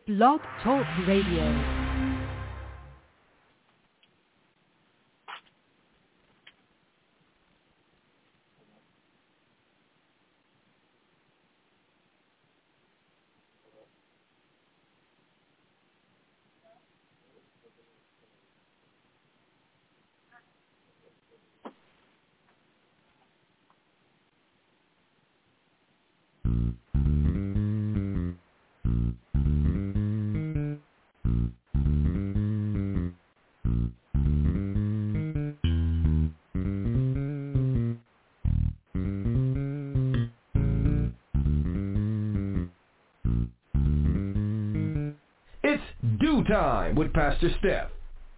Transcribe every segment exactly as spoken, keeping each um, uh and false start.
Blog Talk Radio. It's Dew Time with Pastor Steph.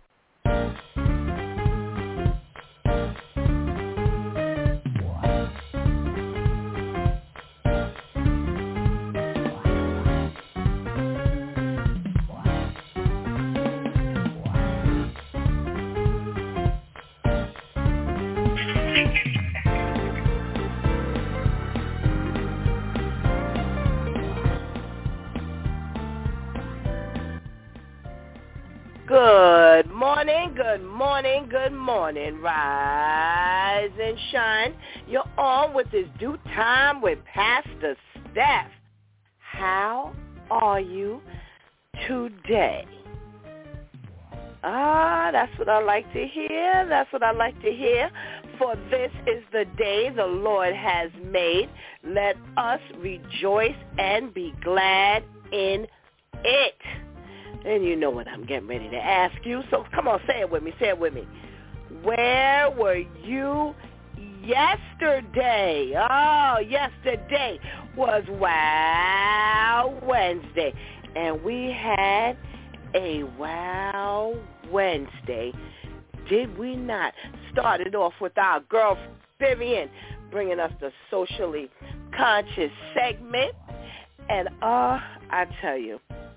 Good morning, good morning, good morning. Rise and shine. You're on with this Dew Time with Pastor Steph. How are you today? Ah, that's what I like to hear. That's what I like to hear. For this is the day the Lord has made. Let us rejoice and be glad in it. And you know what I'm getting ready to ask you. So come on, say it with me. Say it with me. Where were you yesterday? Oh, yesterday was Wow Wednesday. And we had a Wow Wednesday. Did we not? Started off with our girl, Vivian, bringing us the socially conscious segment. And uh, I tell you,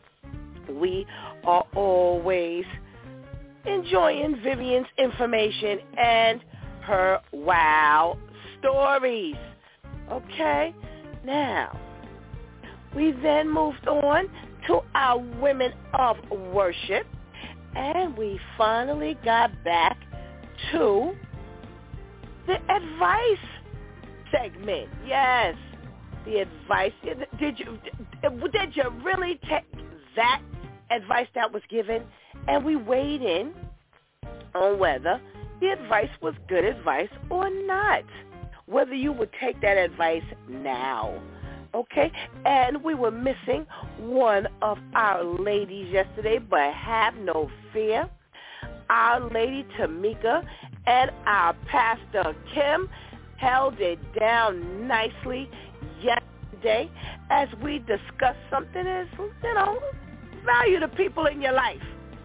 we are always enjoying Vivian's information and her wow stories. Okay? Now, we then moved on to our Women of Worship, and we finally got back to the advice segment. Yes, the advice. Did you, did you really take that advice that was given, and we weighed in on whether the advice was good advice or not, whether you would take that advice now, okay? And we were missing one of our ladies yesterday, but have no fear. Our lady Tamika and our Pastor Kim held it down nicely yesterday as we discussed something as, you know, value to people in your life.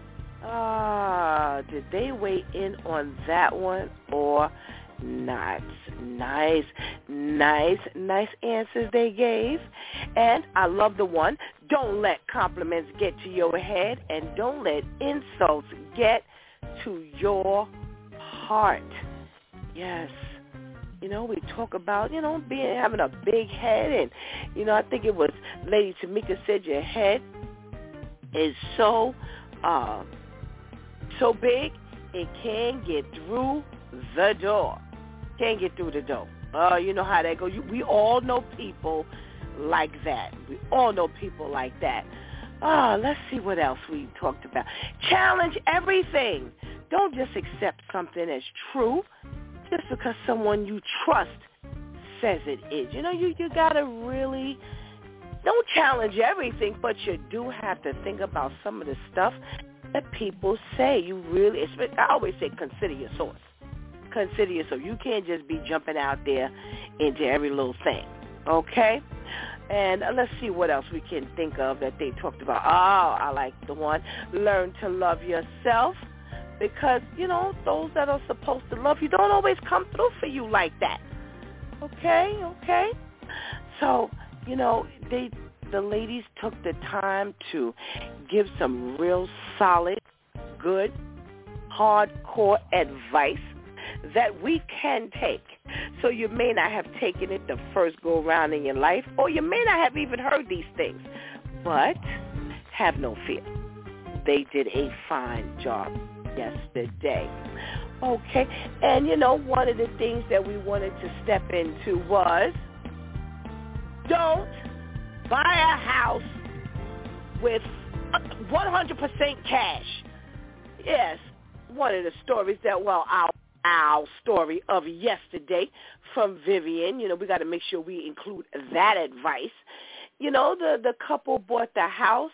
Ah, uh, did they weigh in on that one or not? Nice, nice, nice answers they gave. And I love the one, don't let compliments get to your head and don't let insults get to your heart. Yes. You know, we talk about, you know, being having a big head. And, you know, I think it was Lady Tamika said your head is so uh, so big, it can't get through the door. Can't get through the door. Uh, you know how that goes. You, we all know people like that. We all know people like that. Ah, let's see what else we talked about. Challenge everything. Don't just accept something as true just because someone you trust says it is. You know, you, you got to really... Don't challenge everything, but you do have to think about some of the stuff that people say. You really, I always say consider your source. Consider your source. You can't just be jumping out there into every little thing, okay? And let's see what else we can think of that they talked about. Oh, I like the one, learn to love yourself, because, you know, those that are supposed to love you don't always come through for you like that, okay, okay? So, you know, they the ladies took the time to give some real solid, good, hardcore advice that we can take. So you may not have taken it the first go around in your life, or you may not have even heard these things. But have no fear. They did a fine job yesterday. Okay, and you know, one of the things that we wanted to step into was don't buy a house with one hundred percent cash. Yes, one of the stories that, well, our, our story of yesterday from Vivian, you know, we got to make sure we include that advice. You know, the, the couple bought the house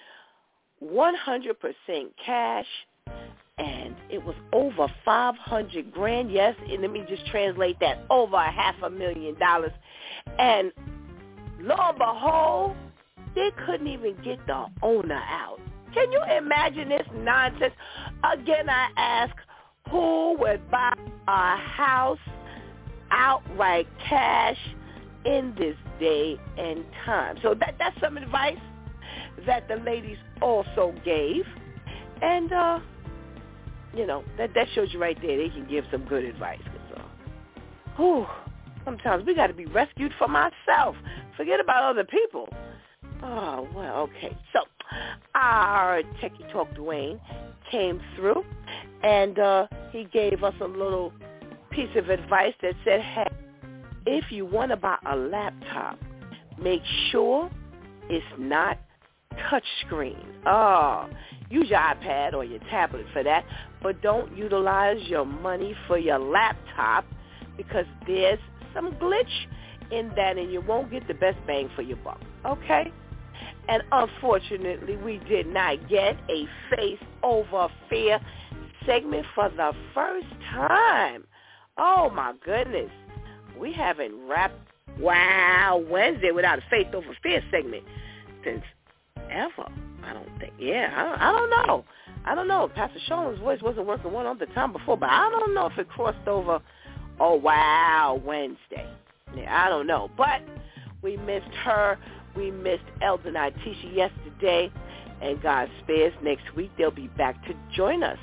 one hundred percent cash, and it was over five hundred grand. Yes, and let me just translate that, over a half a million dollars. And lo and behold, they couldn't even get the owner out. Can you imagine this nonsense? Again, I ask, who would buy a house outright cash in this day and time? So that that's some advice that the ladies also gave. And, uh, you know, that, that shows you right there. They can give some good advice. Cause, uh, whew, sometimes we got to be rescued from ourselves. Forget about other people. Oh, well, okay. So our Techie Talk Dwayne came through, and uh, he gave us a little piece of advice that said, hey, if you want to buy a laptop, make sure it's not touchscreen. Oh, use your iPad or your tablet for that, but don't utilize your money for your laptop because there's some glitch in that and you won't get the best bang for your buck. Okay? And unfortunately, we did not get a Face Over Fear segment for the first time. Oh, my goodness. We haven't wrapped Wow Wednesday without a Face Over Fear segment since ever. I don't think. Yeah, I don't, I don't know. I don't know. Pastor Shon's voice wasn't working one other time before, but I don't know if it crossed over. Oh, Wow Wednesday. Yeah, I don't know. But we missed her. We missed Elder Nitisha yesterday, and God spares next week they'll be back to join us.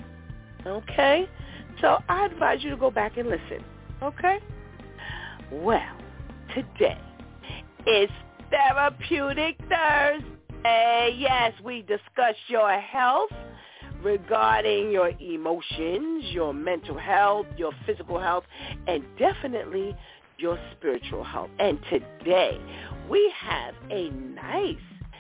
Okay? So I advise you to go back and listen. Okay? Well, today is Therapeutic Thursday. Yes, we discuss your health regarding your emotions, your mental health, your physical health, and definitely your spiritual health. And today we have a nice,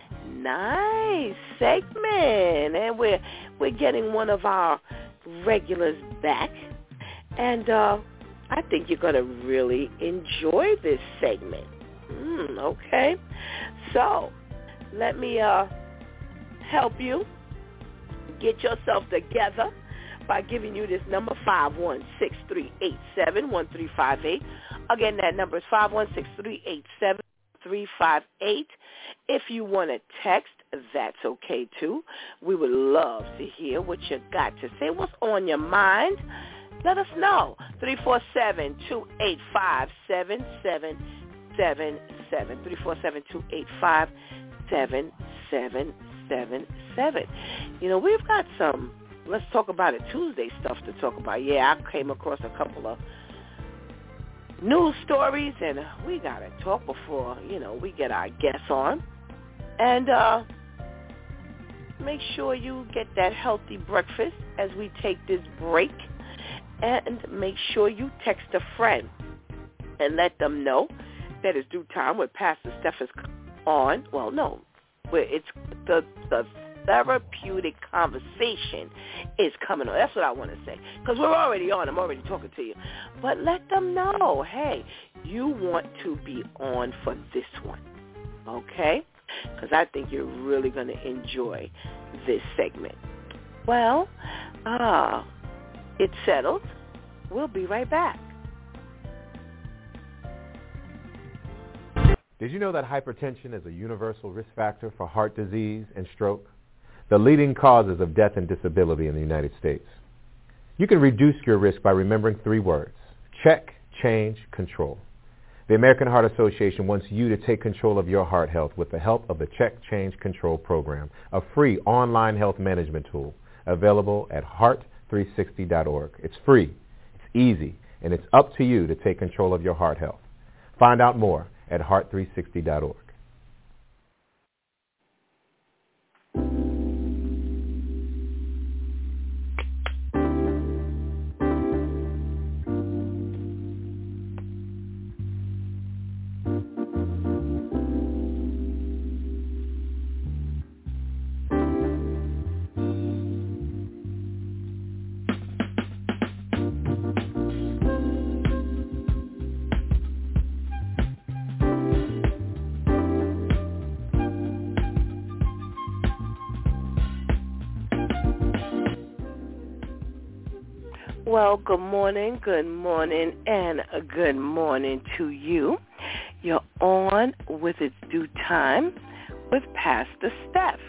nice segment, and we're we're getting one of our regulars back, and uh, I think you're going to really enjoy this segment. Mm, okay, so let me uh, help you get yourself together by giving you this number, five one six, three eight seven, one three five eight. Again, that number is five one six, three eight seven, one three five eight. If you want to text, that's okay too. We would love to hear what you got to say. What's on your mind? Let us know. three four seven, two eight five, seven seven seven seven. three four seven, two eight five, seven seven seven seven. You know, we've got some Let's Talk About It Tuesday stuff to talk about. Yeah, I came across a couple of news stories, and we got to talk before, you know, we get our guests on. And uh, make sure you get that healthy breakfast as we take this break. And make sure you text a friend and let them know that it's due time with Pastor Steph is on. Well, no, it's the the therapeutic conversation is coming on. That's what I want to say. Because we're already on. I'm already talking to you. But let them know, hey, you want to be on for this one. Okay? Because I think you're really going to enjoy this segment. Well, uh, it's settled. We'll be right back. Did you know that hypertension is a universal risk factor for heart disease and stroke? The leading causes of death and disability in the United States. You can reduce your risk by remembering three words: check, change, control. The American Heart Association wants you to take control of your heart health with the help of the Check, Change, Control program, a free online health management tool available at heart three sixty dot org. It's free, it's easy, and it's up to you to take control of your heart health. Find out more at heart three sixty dot org. Well, good morning, good morning, and a good morning to you. You're on with It's Due Time with Pastor Steph.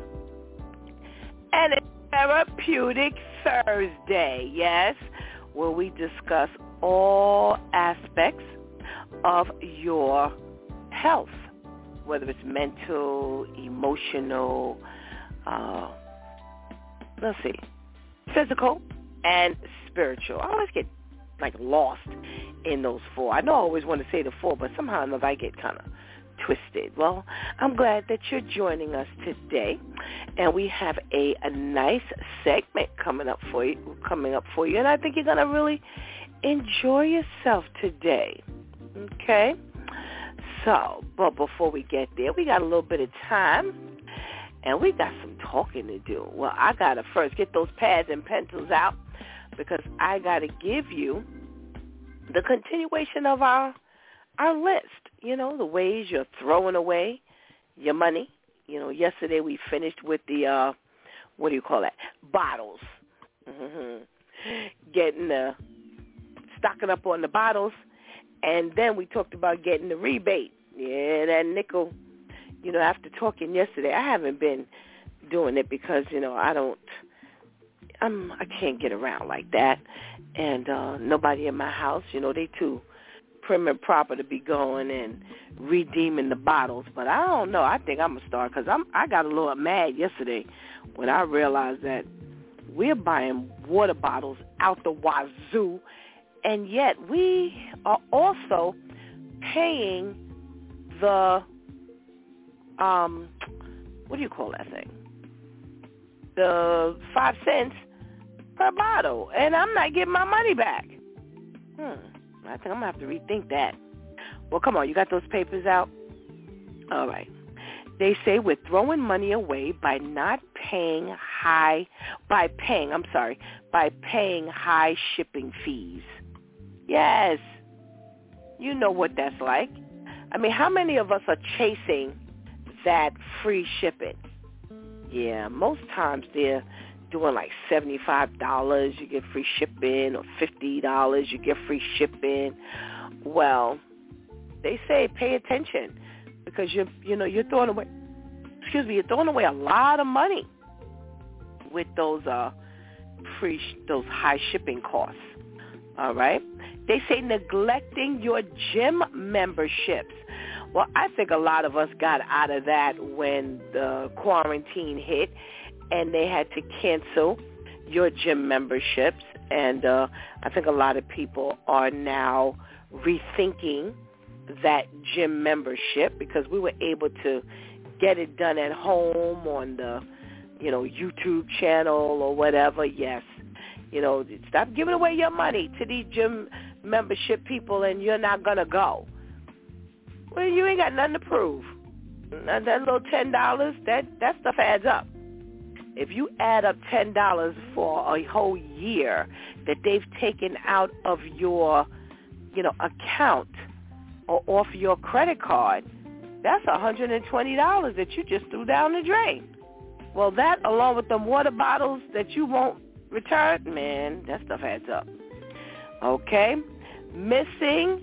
And it's Therapeutic Thursday, yes, where we discuss all aspects of your health, whether it's mental, emotional, uh, let's see, physical, and spiritual. I always get like lost in those four. I know I always want to say the four, but somehow or another I get kind of twisted. Well, I'm glad that you're joining us today, and we have a, a nice segment coming up for you, coming up for you, and I think you're gonna really enjoy yourself today. Okay? So, but before we get there, we got a little bit of time, and we got some talking to do. Well, I gotta first get those pads and pencils out, because I got to give you the continuation of our our list, you know, the ways you're throwing away your money. You know, yesterday we finished with the, uh, what do you call that, bottles. Mm-hmm. Getting the, stocking up on the bottles, and then we talked about getting the rebate. Yeah, that nickel, you know, after talking yesterday, I haven't been doing it because, you know, I don't, I'm, I can't get around like that, and uh, nobody in my house, you know, they too prim and proper to be going and redeeming the bottles. But I don't know. I think I'm gonna start because I'm. I got a little mad yesterday when I realized that we're buying water bottles out the wazoo, and yet we are also paying the um, what do you call that thing? The five cents per bottle, and I'm not getting my money back. Hmm. I think I'm going to have to rethink that. Well, come on. You got those papers out? All right. They say we're throwing money away by not paying high, by paying, I'm sorry, by paying high shipping fees. Yes. You know what that's like. I mean, how many of us are chasing that free shipping? Yeah, most times they're doing like seventy-five dollars, you get free shipping, or fifty dollars, you get free shipping. Well, they say pay attention because you're, you know, you're throwing away, excuse me, you're throwing away a lot of money with those uh, free, those high shipping costs. All right? They say neglecting your gym memberships. Well, I think a lot of us got out of that when the quarantine hit and they had to cancel your gym memberships. And uh, I think a lot of people are now rethinking that gym membership because we were able to get it done at home on the, you know, YouTube channel or whatever. Yes, you know, stop giving away your money to these gym membership people and you're not going to go. Well, you ain't got nothing to prove. That little ten dollars, that, that stuff adds up. If you add up ten dollars for a whole year that they've taken out of your, you know, account or off your credit card, that's one hundred twenty dollars that you just threw down the drain. Well, that along with them water bottles that you won't return, man, that stuff adds up. Okay? Missing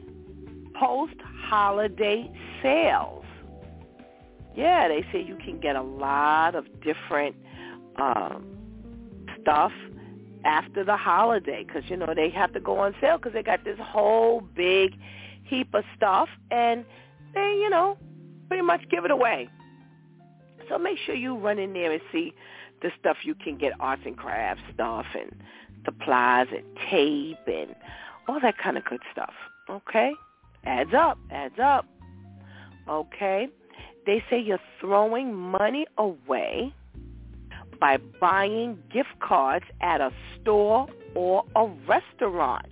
post-holiday sales. Yeah, they say you can get a lot of different um, stuff after the holiday because, you know, they have to go on sale because they got this whole big heap of stuff and they, you know, pretty much give it away. So make sure you run in there and see the stuff you can get, arts and crafts stuff and supplies and tape and all that kind of good stuff. Okay? Adds up, adds up. Okay? They say you're throwing money away by buying gift cards at a store or a restaurant.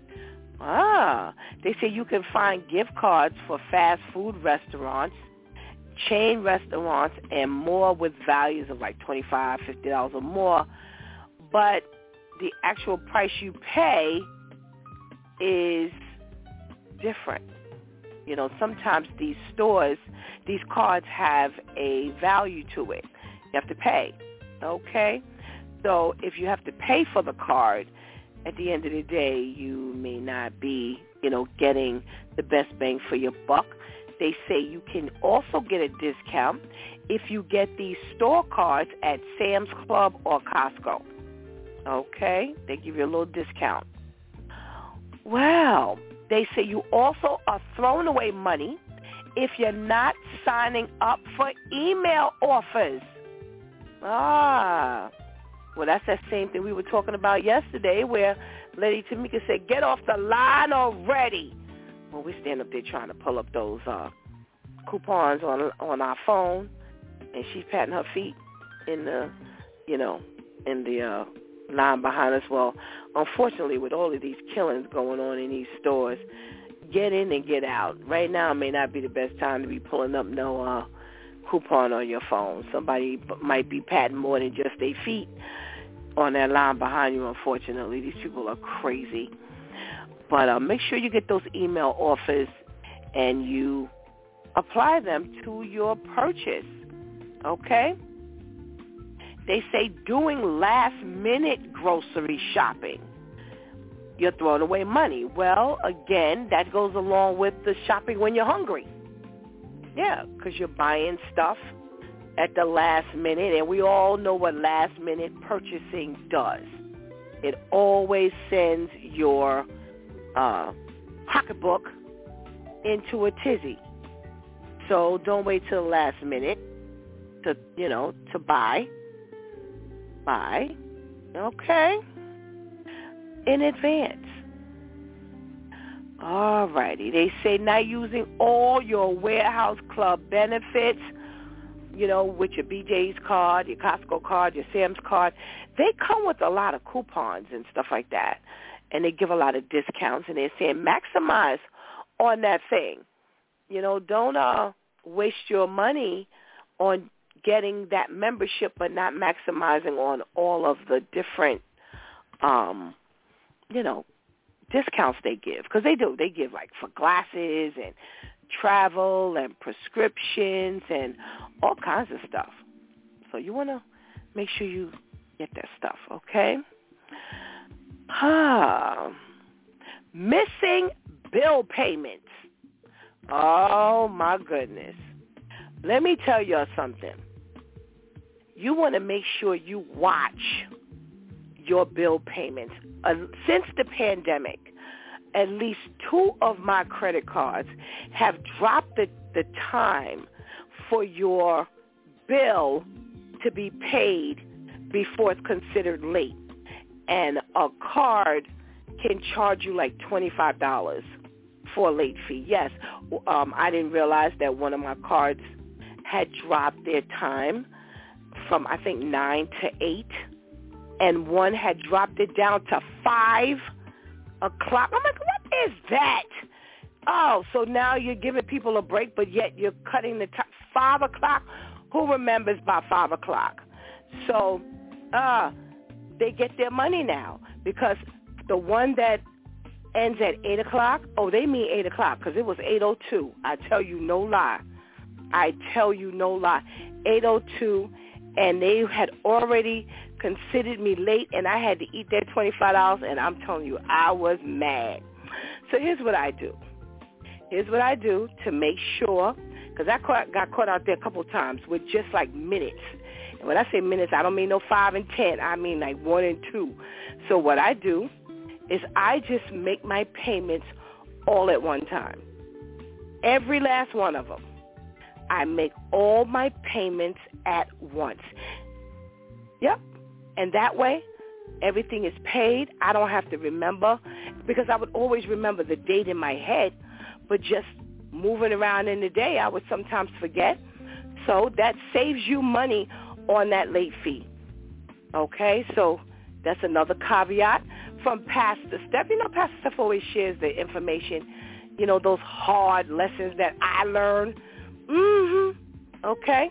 Ah, they say you can find gift cards for fast food restaurants, chain restaurants, and more with values of like twenty-five dollars, fifty dollars or more. But the actual price you pay is different. You know, sometimes these stores, these cards have a value to it. You have to pay, okay? So if you have to pay for the card, at the end of the day, you may not be, you know, getting the best bang for your buck. They say you can also get a discount if you get these store cards at Sam's Club or Costco. Okay? They give you a little discount. Well, they say you also are throwing away money if you're not signing up for email offers. Ah. Well, that's that same thing we were talking about yesterday where Lady Tamika said, get off the line already. Well, we stand up there trying to pull up those uh, coupons on on our phone, and she's patting her feet in the, you know, in the uh, line behind us. Well, unfortunately, with all of these killings going on in these stores, get in and get out. Right now may not be the best time to be pulling up no uh, coupon on your phone. Somebody might be patting more than just their feet on that line behind you, unfortunately. These people are crazy. But uh, make sure you get those email offers and you apply them to your purchase, okay? They say doing last-minute grocery shopping, you're throwing away money. Well, again, that goes along with the shopping when you're hungry. Yeah, because you're buying stuff at the last minute, and we all know what last-minute purchasing does. It always sends your uh, pocketbook into a tizzy. So don't wait till the last minute to, you know, to buy. Buy, okay, in advance. All righty. They say not using all your warehouse club benefits, you know, with your B J's card, your Costco card, your Sam's card. They come with a lot of coupons and stuff like that, and they give a lot of discounts, and they're saying maximize on that thing. You know, don't uh, waste your money on getting that membership but not maximizing on all of the different, um, you know, discounts they give. Because they do. They give, like, for glasses and travel and prescriptions and all kinds of stuff. So you want to make sure you get that stuff, okay? Ah, missing bill payments. Oh, my goodness. Let me tell you something. You want to make sure you watch your bill payments. Uh, since the pandemic, at least two of my credit cards have dropped the, the time for your bill to be paid before it's considered late. And a card can charge you like twenty-five dollars for a late fee. Yes, um, I didn't realize that one of my cards had dropped their time from, I think, nine to eight, and one had dropped it down to five o'clock. I'm like, what is that? Oh, so now you're giving people a break, but yet you're cutting the time. Five o'clock? Who remembers by five o'clock? So uh, they get their money now, because the one that ends at eight o'clock, oh, they mean eight o'clock, because it was eight oh two. I tell you no lie. I tell you no lie. eight oh two, and they had already considered me late, and I had to eat that twenty-five dollars, and I'm telling you, I was mad. So here's what I do. Here's what I do to make sure, because I caught, got caught out there a couple of times with just like minutes. And when I say minutes, I don't mean no five and ten. I mean like one and two. So what I do is I just make my payments all at one time. Every last one of them. I make all my payments at once. Yep. And that way, everything is paid. I don't have to remember, because I would always remember the date in my head, but just moving around in the day, I would sometimes forget. So that saves you money on that late fee. Okay? So that's another caveat from Pastor Steph. You know, Pastor Steph always shares the information, you know, those hard lessons that I learned. Mm-hmm. Okay?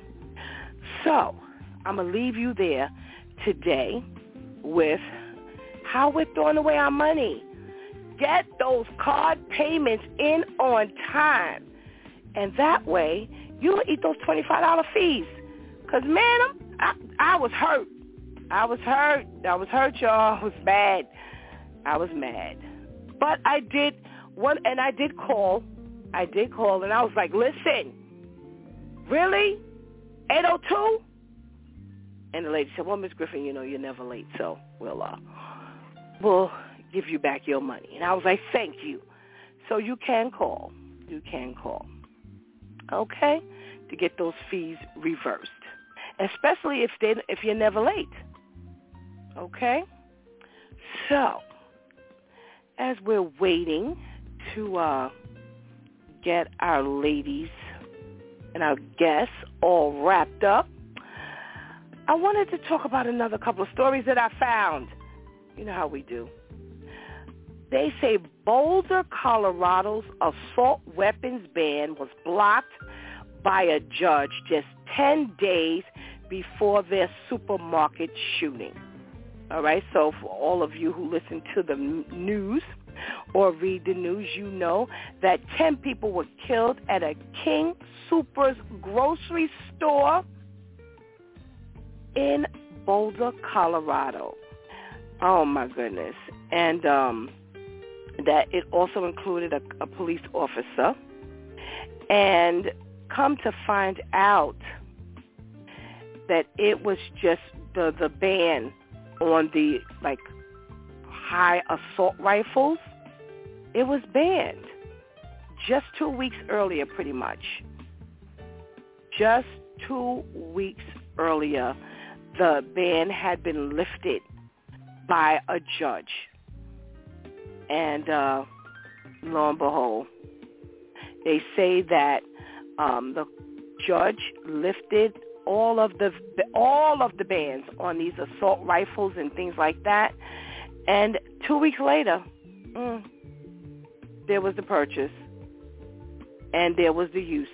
So I'm going to leave you there today with how we're throwing away our money. Get those card payments in on time. And that way, you'll eat those twenty-five dollars fees. Because, man, I'm, I, I was hurt. I was hurt. I was hurt, y'all. It was bad. I was mad. But I did one, and I did call. I did call, and I was like, listen, really? eight oh two? And the lady said, well, Miss Griffin, you know, you're never late, so we'll, uh, we'll give you back your money. And I was like, thank you. So you can call. You can call. Okay? To get those fees reversed. Especially if they if you're never late. Okay? So, as we're waiting to uh, get our ladies and our guests all wrapped up, I wanted to talk about another couple of stories that I found. You know how we do. They say Boulder, Colorado's assault weapons ban was blocked by a judge just ten days before their supermarket shooting. All right, so for all of you who listen to the news or read the news, you know that ten people were killed at a King Soopers grocery store in Boulder, Colorado. Oh, my goodness. And um, that it also included a, a police officer. And come to find out that it was just the, the ban on the, like, high assault rifles. It was banned just two weeks earlier, pretty much. Just two weeks earlier, the ban had been lifted by a judge. And uh, lo and behold, they say that um, the judge lifted all of the all of the bans on these assault rifles and things like that. And two weeks later, mm, there was the purchase and there was the use.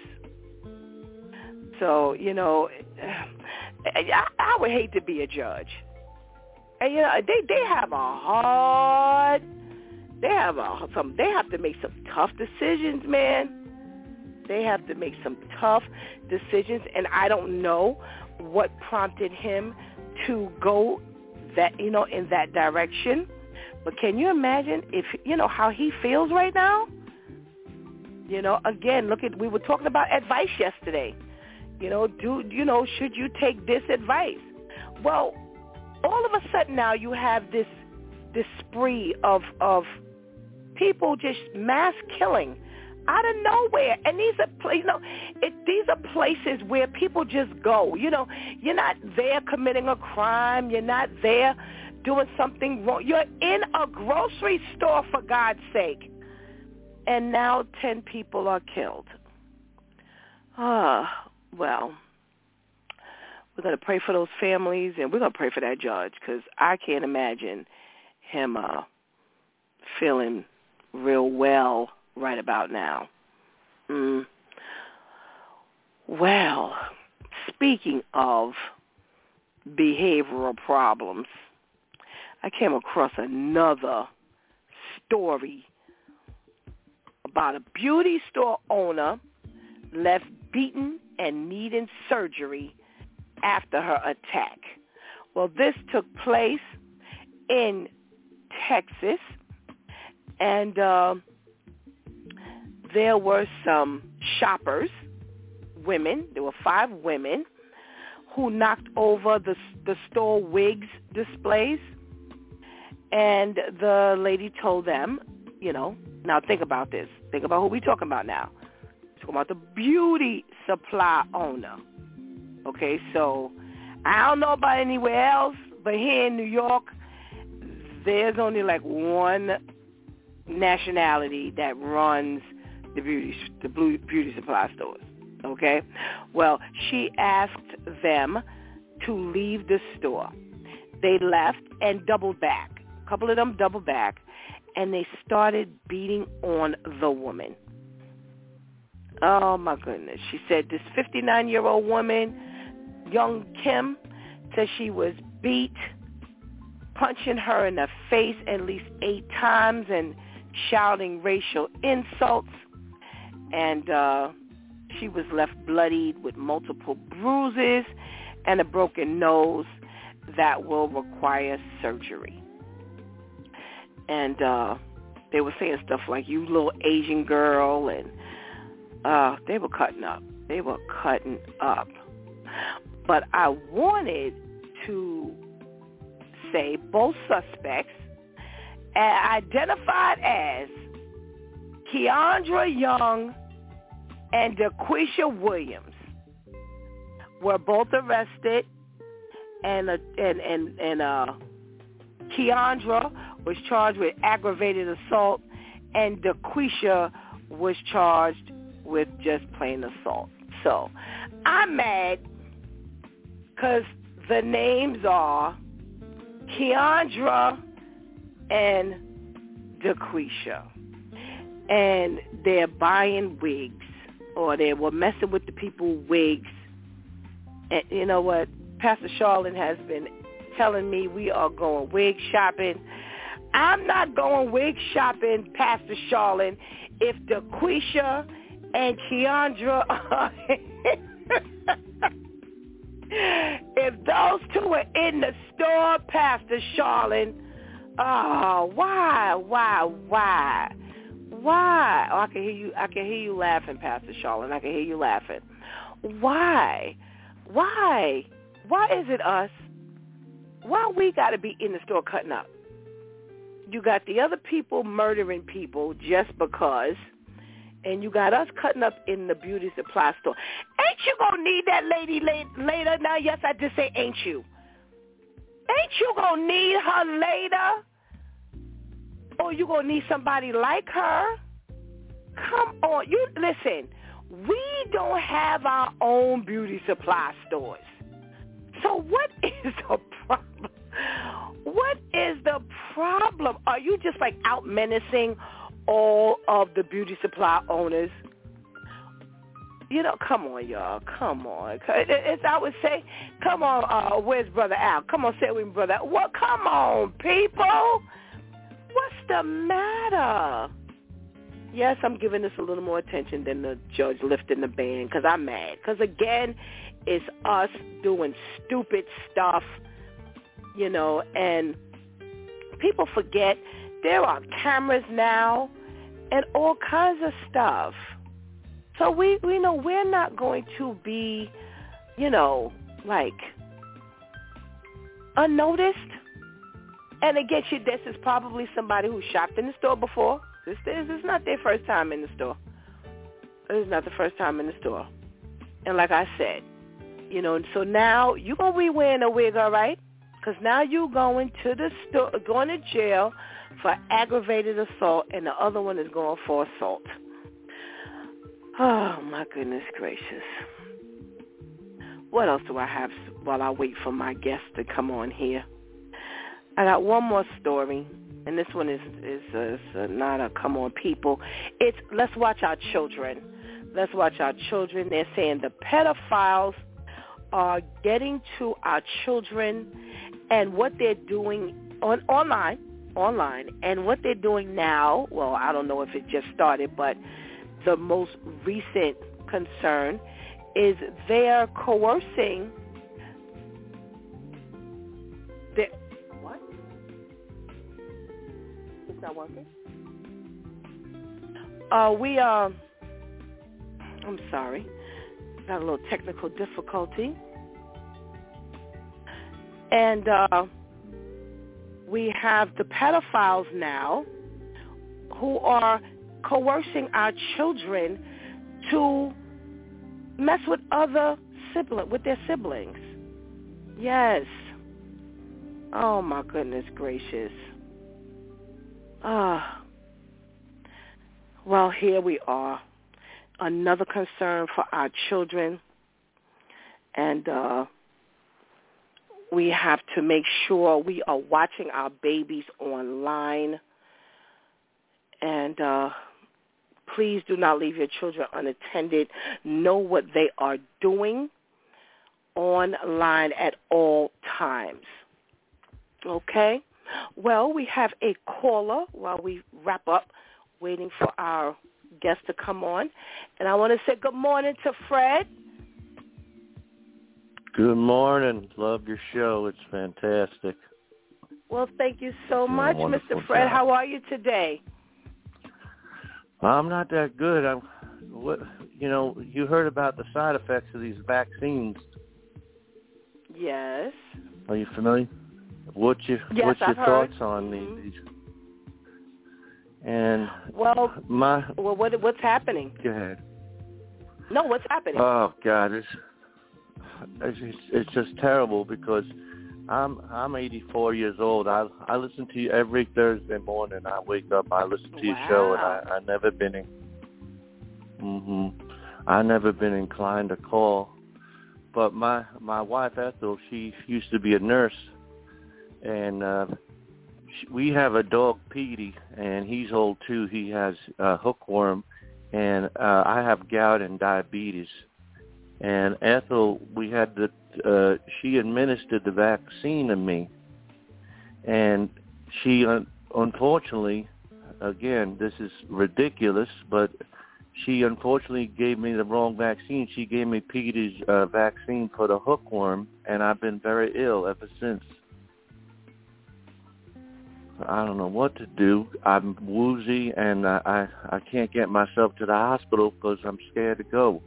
So, you know, I, I would hate to be a judge. And, you know, they, they have a hard, they have a, some, they have to make some tough decisions, man. They have to make some tough decisions, and I don't know what prompted him to go that, you know, in that direction. But can you imagine if, you know, how he feels right now? You know, again, look at, we were talking about advice yesterday. You know, do, you know, should you take this advice? Well, all of a sudden now you have this, this spree of, of people just mass killing out of nowhere. And these are, you know, it, these are places where people just go. You know, you're not there committing a crime. You're not there doing something wrong. You're in a grocery store, for God's sake. And now ten people are killed. Ah, well, we're going to pray for those families, and we're going to pray for that judge, because I can't imagine him uh, feeling real well right about now. Mm. Well, speaking of behavioral problems, I came across another story about a beauty store owner left beaten and needing surgery after her attack. Well, this took place in Texas, and uh, there were some shoppers, women, there were five women, who knocked over the, the store wigs displays, and the lady told them, you know, now think about this. Think about who we're talking about now. We're talking about the beauty supply owner. Okay, so I don't know about anywhere else, but here in New York, there's only like one nationality that runs the beauty the beauty supply stores. Okay, well, she asked them to leave the store. They left and doubled back. A couple of them doubled back, and they started beating on the woman. Oh, my goodness. She said this fifty-nine-year-old woman, young Kim, said she was beat, punching her in the face at least eight times and shouting racial insults. And uh, she was left bloodied with multiple bruises and a broken nose that will require surgery. and uh, they were saying stuff like, you little Asian girl, and uh, they were cutting up. They were cutting up. But I wanted to say both suspects, uh, identified as Keandra Young and DeQuisha Williams, were both arrested, and uh, and and and uh, Keandra was charged with aggravated assault, and DeQuisha was charged with just plain assault. So I'm mad because the names are Keandra and DeQuisha, and they're buying wigs, or they were messing with the people wigs. And you know what? Pastor Charlene has been telling me we are going wig shopping. I'm not going wig shopping, Pastor Charlene, if DeQuisha and Keandra are if those two are in the store, Pastor Charlene, oh, why, why, why, why? Oh, I can hear you. I can hear you laughing, Pastor Charlene. I can hear you laughing. Why? Why? Why is it us? Why we got to be in the store cutting up? You got the other people murdering people just because, and you got us cutting up in the beauty supply store. Ain't you going to need that lady later? Now, yes, I just say ain't you. Ain't you going to need her later? Or you going to need somebody like her? Come on. You listen, we don't have our own beauty supply stores. So what is the problem? What is the problem? Are you just like out menacing all of the beauty supply owners? You know, come on, y'all. Come on. It's, I would say, come on, uh, where's Brother Al? Come on, say it with me, Brother Al. Well, come on, people. What's the matter? Yes, I'm giving this a little more attention than the judge lifting the ban because I'm mad. Because, again, it's us doing stupid stuff, you know, and people forget there are cameras now and all kinds of stuff. So we, we know we're not going to be, you know, like unnoticed. And again, you, this is probably somebody who shopped in the store before. This, this is not their first time in the store. This is not the first time in the store. And like I said, you know, so now you're going to be wearing a wig, all right? Because now you're going to the store, going to jail for aggravated assault, and the other one is going for assault. Oh, my goodness gracious. What else do I have while I wait for my guest to come on here? I got one more story, and this one is, is, is uh, not a come on people. It's let's watch our children. Let's watch our children. They're saying the pedophiles are getting to our children and what they're doing on online, online, and what they're doing now. Well, I don't know if it just started, but the most recent concern is they're coercing the what? It's not working? Uh, we, uh, I'm sorry. Got a little technical difficulty. And uh, we have the pedophiles now who are coercing our children to mess with other sibling, with their siblings. Yes. Oh, my goodness gracious. Ah. Well, here we are. Another concern for our children. And uh, we have to make sure we are watching our babies online. And uh, please do not leave your children unattended. Know what they are doing online at all times. Okay? Well, we have a caller while we wrap up, waiting for our guest to come on. And I want to say good morning to Fred. Good morning. Love your show. It's fantastic. Well, thank you so Doing much, Mister Fred. job. How are you today? I'm not that good. I'm, what, you know, you heard about the side effects of these vaccines. Yes. Are you familiar? What's your Yes, What's your I've thoughts heard. on Mm-hmm. these? And well, my well, what what's happening? Go ahead. No, what's happening? Oh God, it's it's just, it's just terrible because I'm I'm eighty-four years old. I I listen to you every Thursday morning. I wake up, I listen to wow. your show, and I I never been in. Mhm. I never been inclined to call, but my my wife Ethel, she used to be a nurse, and uh, she, we have a dog Petey, and he's old too. He has uh, hookworm, and uh, I have gout and diabetes. And Ethel, we had the, uh, she administered the vaccine to me. And she, un- unfortunately, again, this is ridiculous, but she unfortunately gave me the wrong vaccine. She gave me Petey's uh, vaccine for the hookworm, and I've been very ill ever since. I don't know what to do. I'm woozy, and I, I, I can't get myself to the hospital because I'm scared to go.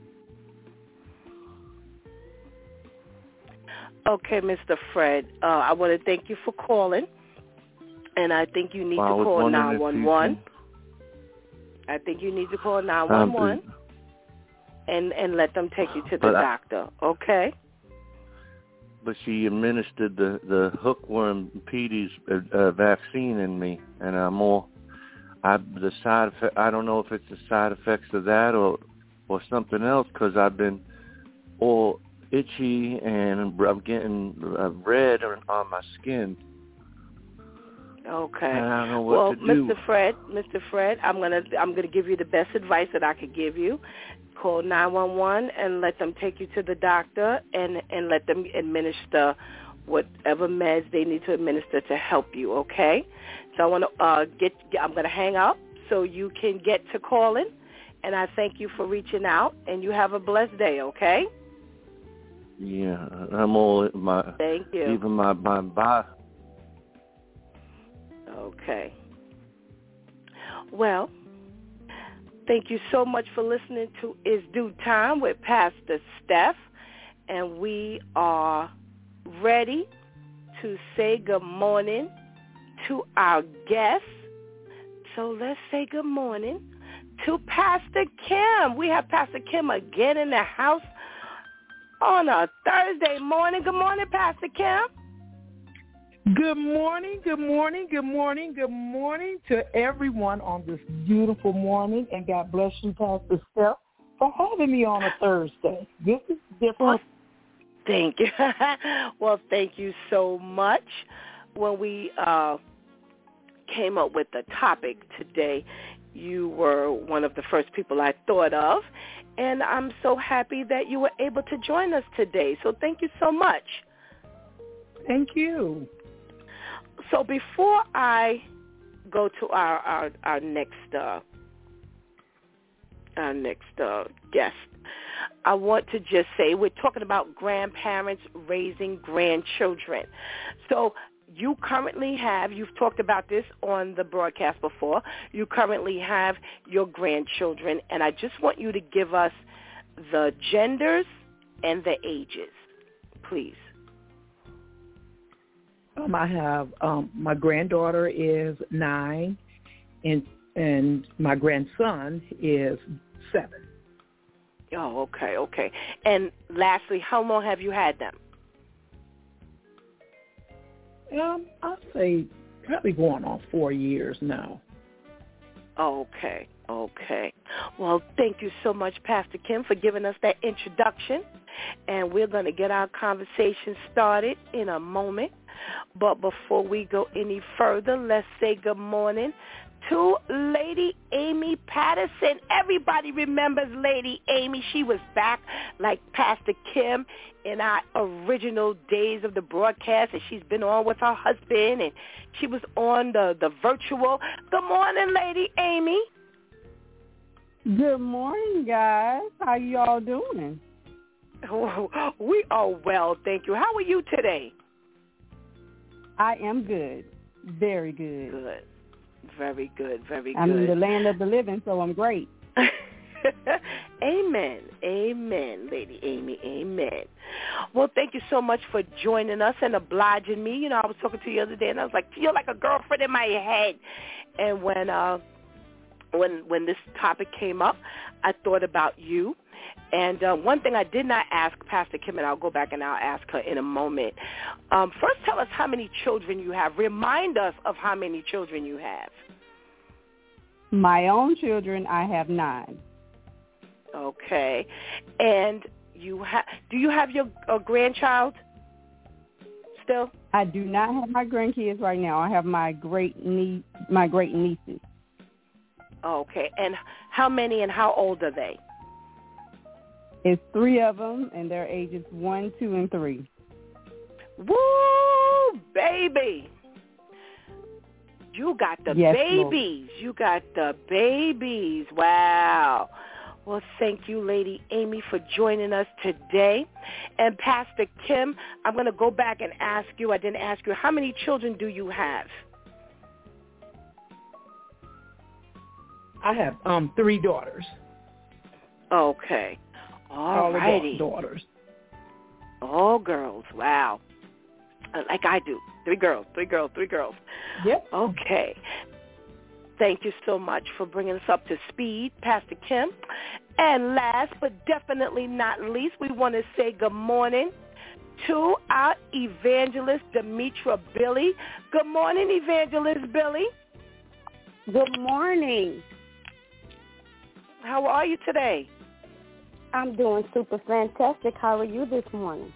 Okay, Mister Fred, uh, I want to thank you for calling, and I think you need well, to call nine if one you one. can- I think you need to call nine one one Um, and, and let them take you to the But I- doctor, okay? But she administered the, the hookworm Petey's uh, uh, vaccine in me, and I'm all, I, the side effect, I don't know if it's the side effects of that or, or something else, because I've been all itchy and I'm getting uh, red on, on my skin. Okay. And I don't know what well, to do. Mister Fred, Mister Fred, I'm gonna I'm gonna give you the best advice that I could give you. Call nine one one and let them take you to the doctor and and let them administer whatever meds they need to administer to help you. Okay. So I want to uh, get. I'm gonna hang up so you can get to calling, and I thank you for reaching out. And you have a blessed day. Okay. Yeah, I'm all my. Thank you. Even my my body. Okay. Well, thank you so much for listening to It's Due Time with Pastor Steph, and we are ready to say good morning to our guests. So let's say good morning to Pastor Kim. We have Pastor Kim again in the house on a Thursday morning. Good morning, Pastor Kim. Good morning, good morning, good morning, good morning to everyone on this beautiful morning, and God bless you, Pastor Steph, for having me on a Thursday. This is different. Well, thank you. Well, thank you so much. When we uh, came up with the topic today, you were one of the first people I thought of, and I'm so happy that you were able to join us today. So thank you so much. Thank you. So before I go to our our, our next uh, our next uh, guest, I want to just say we're talking about grandparents raising grandchildren. So you currently have, you've talked about this on the broadcast before, you currently have your grandchildren, and I just want you to give us the genders and the ages, please. Um, I have um, my granddaughter is nine, and and my grandson is seven. Oh, okay, okay. And lastly, how long have you had them? Um, I'll say probably going on four years now. Okay, okay. Well, thank you so much, Pastor Kim, for giving us that introduction. And we're going to get our conversation started in a moment. But before we go any further, let's say good morning to Lady Amy Patterson. Everybody remembers Lady Amy. She was back like Pastor Kim in our original days of the broadcast, and she's been on with her husband, and she was on the, the virtual. Good morning, Lady Amy. Good morning, guys. How y'all doing? We are well, thank you. How are you today? I am good. Very good. Good. Very good. Very I'm good. in the land of the living, so I'm great. Amen. Amen, Lady Amy. Amen. Well, thank you so much for joining us and obliging me. You know, I was talking to you the other day, and I was like, you're like a girlfriend in my head. And when uh, when when this topic came up, I thought about you. And uh, one thing I did not ask Pastor Kim, and I'll go back and I'll ask her in a moment. Um, first, tell us how many children you have. Remind us of how many children you have. My own children, I have nine. Okay. And you ha- do you have your uh, grandchild still? I do not have my grandkids right now. I have my great niece, my great nieces. Okay. And how many and how old are they? It's three of them, and their ages one, two, and three. Woo, baby. You got the yes, babies. Lord. You got the babies. Wow. Well, thank you, Lady Amy, for joining us today. And Pastor Kim, I'm going to go back and ask you, I didn't ask you, how many children do you have? I have um three daughters. Okay. All righty. All daughters. All girls. Wow. Like I do. Three girls, three girls, three girls. Yep. Okay. Thank you so much for bringing us up to speed, Pastor Kim. And last but definitely not least, we want to say good morning to our evangelist, Demetra Billy. Good morning, Evangelist Billy. Good morning. How are you today? I'm doing super fantastic. How are you this morning?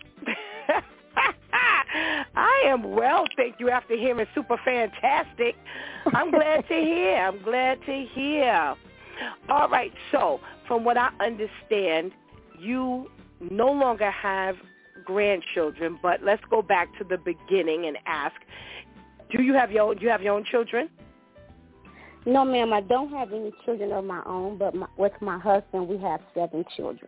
I am well, thank you, after hearing super fantastic. I'm glad to hear. I'm glad to hear. All right, so from what I understand, you no longer have grandchildren, but let's go back to the beginning and ask, do you have your own, do you have your own children? No, ma'am, I don't have any children of my own, but my, with my husband, we have seven children.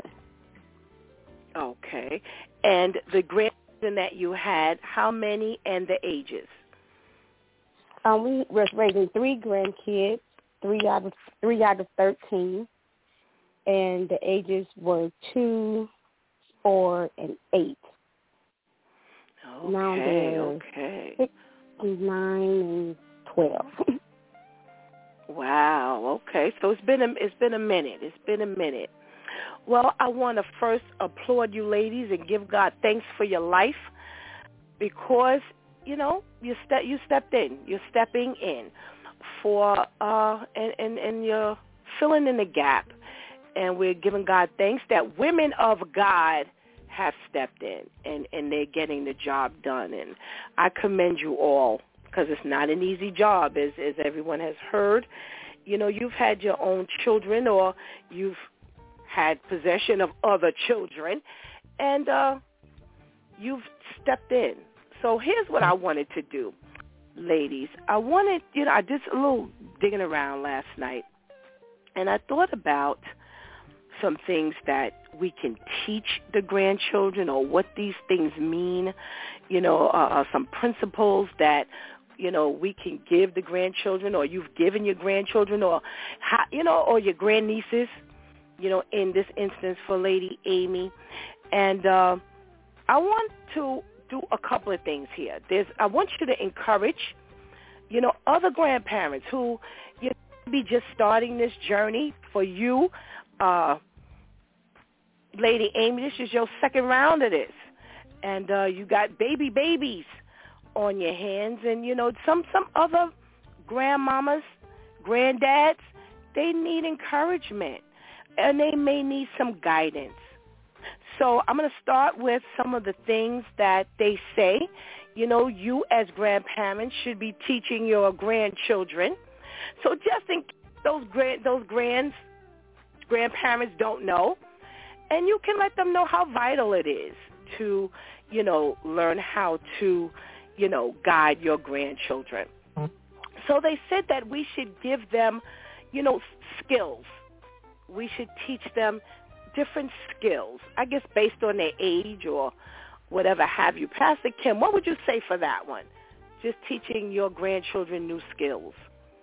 Okay. And the grandchildren that you had, how many and the ages? Um, we were raising three grandkids, three out of three out of thirteen, and the ages were two, four, and eight. Okay. Now they're okay. six, nine, and twelve. Wow. Okay. So it's been a it's been a minute. It's been a minute. Well, I want to first applaud you ladies and give God thanks for your life, because, you know, you ste- you stepped in. You're stepping in for uh and, and, and you're filling in the gap. And we're giving God thanks that women of God have stepped in and, and they're getting the job done. And I commend you all, because it's not an easy job, as, as everyone has heard. You know, you've had your own children, or you've had possession of other children, and uh, you've stepped in. So here's what I wanted to do, ladies. I wanted, you know, I did a little digging around last night, and I thought about some things that we can teach the grandchildren, or what these things mean, you know, uh, uh, some principles that, you know, we can give the grandchildren, or you've given your grandchildren, or, how, you know, or your grandnieces, you know, in this instance for Lady Amy. And uh, I want to do a couple of things here. There's, I want you to encourage, you know, other grandparents who, you know, be just starting this journey. For you, uh, Lady Amy, this is your second round of this. And uh, you got baby babies on your hands. And, you know, some, some other grandmamas, granddads, they need encouragement, and they may need some guidance. So I'm going to start with some of the things that they say, you know, you as grandparents should be teaching your grandchildren. So just in case those grand, those grands, grandparents don't know, and you can let them know how vital it is to, you know, learn how to, you know, guide your grandchildren. So they said that we should give them, you know, skills. We should teach them different skills, I guess based on their age or whatever have you. Pastor Kim, what would you say for that one? just teaching your grandchildren new skills?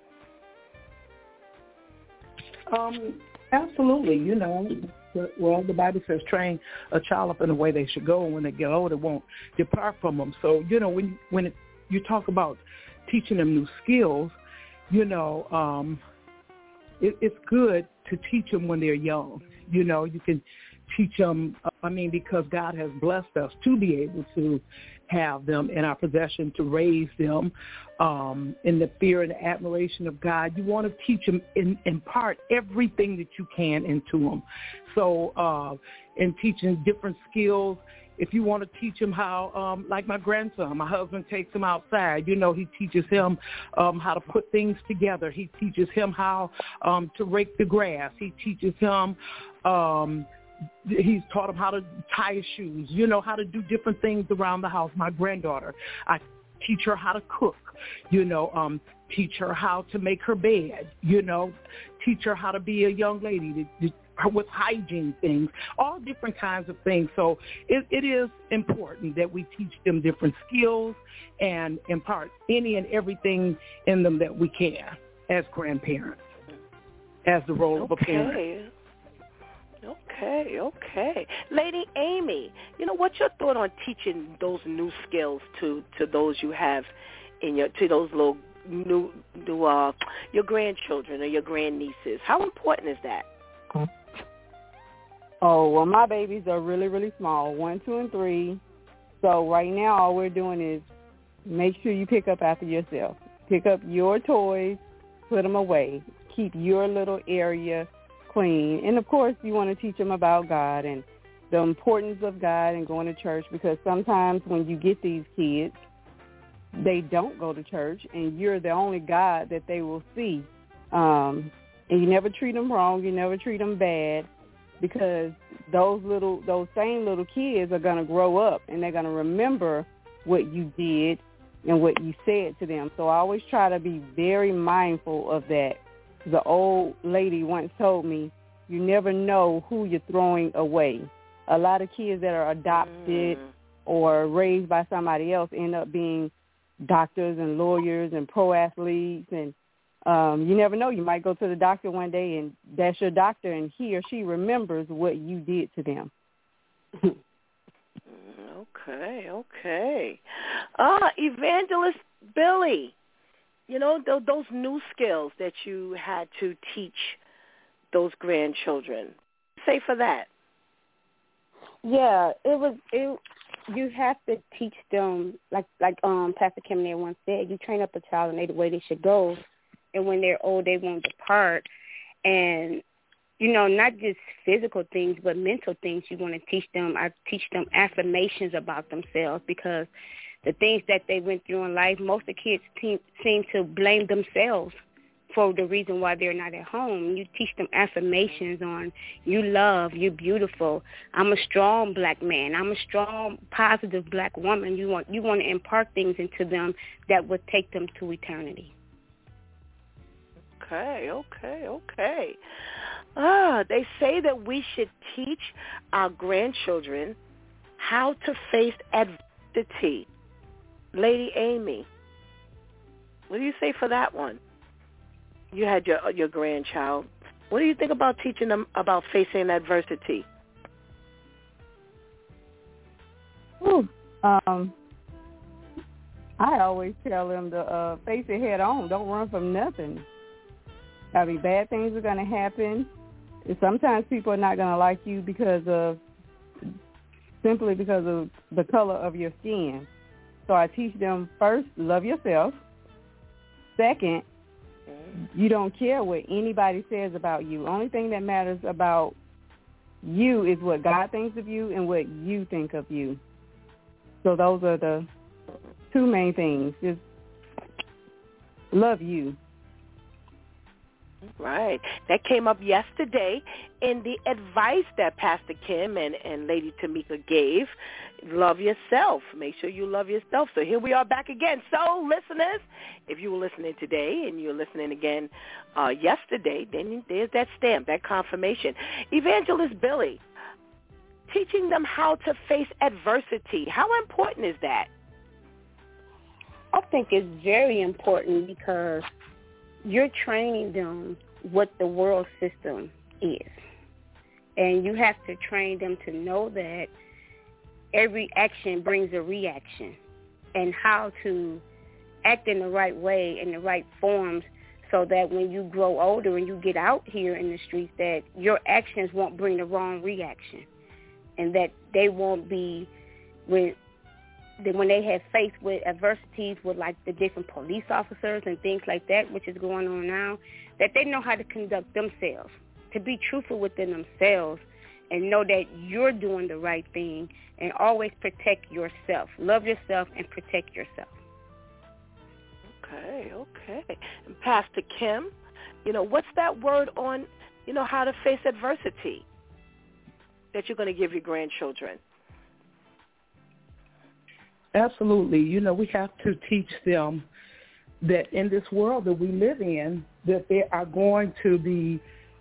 Um, absolutely. You know, well, the Bible says train a child up in the way they should go, and when they get old, it won't depart from them. So, you know, when when it, you talk about teaching them new skills, you know, um, it, it's good to teach them when they're young. You know, you can teach them, I mean, because God has blessed us to be able to have them in our possession, to raise them um, in the fear and the admiration of God. You want to teach them, in, impart everything that you can into them. So uh, in teaching different skills, if you want to teach him how, um, like my grandson, my husband takes him outside. You know, he teaches him um, how to put things together. He teaches him how um, to rake the grass. He teaches him, um, he's taught him how to tie his shoes, you know, how to do different things around the house. My granddaughter, I teach her how to cook, you know, um, teach her how to make her bed, you know, teach her how to be a young lady, to, to, with hygiene things, all different kinds of things. So it, it is important that we teach them different skills and impart any and everything in them that we can as grandparents, as the role okay. of a parent. Okay, okay. Lady Amy, you know, what's your thought on teaching those new skills to, to those you have in your, to those little new, new uh, your grandchildren or your grandnieces? How important is that? Oh, well, my babies are really, really small, one, two, and three. So right now all we're doing is make sure you pick up after yourself. Pick up your toys, put them away. Keep your little area clean. And, of course, you want to teach them about God and the importance of God and going to church, because sometimes when you get these kids, they don't go to church, and you're the only God that they will see. Um, and you never treat them wrong. You never treat them bad, because those little, those same little kids are going to grow up, and they're going to remember what you did and what you said to them. So I always try to be very mindful of that. The old lady once told me, you never know who you're throwing away. A lot of kids that are adopted mm. or raised by somebody else end up being doctors and lawyers and pro athletes, and um, you never know. You might go to the doctor one day, and that's your doctor, and he or she remembers what you did to them. Okay, okay. Ah, Evangelist Billy, you know, th- those new skills that you had to teach those grandchildren. Say for that. Yeah, it was. It, you have to teach them, like like um Pastor Kim there once said, you train up a child in they the way they should go, and when they're old, they won't depart. And you know, not just physical things, but mental things. You want to teach them. I teach them affirmations about themselves, because the things that they went through in life, most of the kids te- seem to blame themselves for the reason why they're not at home. You teach them affirmations on you love, you're beautiful, I'm a strong black man, I'm a strong, positive black woman. You want you want to impart things into them that would take them to eternity. Okay, okay, okay. Ah, they say that we should teach our grandchildren how to face adversity. Lady Amy, what do you say for that one? You had your your grandchild. What do you think about teaching them about facing adversity? Ooh, um, I always tell them to uh, face it head on. Don't run from nothing. I mean, bad things are going to happen. And sometimes people are not going to like you because of simply because of the color of your skin. So I teach them, first, love yourself. Second, you don't care what anybody says about you. Only thing that matters about you is what God thinks of you and what you think of you. So those are the two main things. Just love you. Right. That came up yesterday in the advice that Pastor Kim and, and Lady Tamika gave. Love yourself. Make sure you love yourself. So here we are back again. So, listeners, if you were listening today and you're listening again uh, yesterday, then there's that stamp, that confirmation. Evangelist Billy, teaching them how to face adversity. How important is that? I think it's very important because you're training them what the world system is. And you have to train them to know that every action brings a reaction and how to act in the right way, in the right forms, so that when you grow older and you get out here in the streets, that your actions won't bring the wrong reaction, and that they won't be, when, when they have faced with adversities with like the different police officers and things like that, which is going on now, that they know how to conduct themselves, to be truthful within themselves and know that you're doing the right thing, and always protect yourself. Love yourself and protect yourself. Okay, okay. And Pastor Kim, you know, what's that word on, you know, how to face adversity that you're going to give your grandchildren? Absolutely. You know, we have to teach them that in this world that we live in, that there are going to be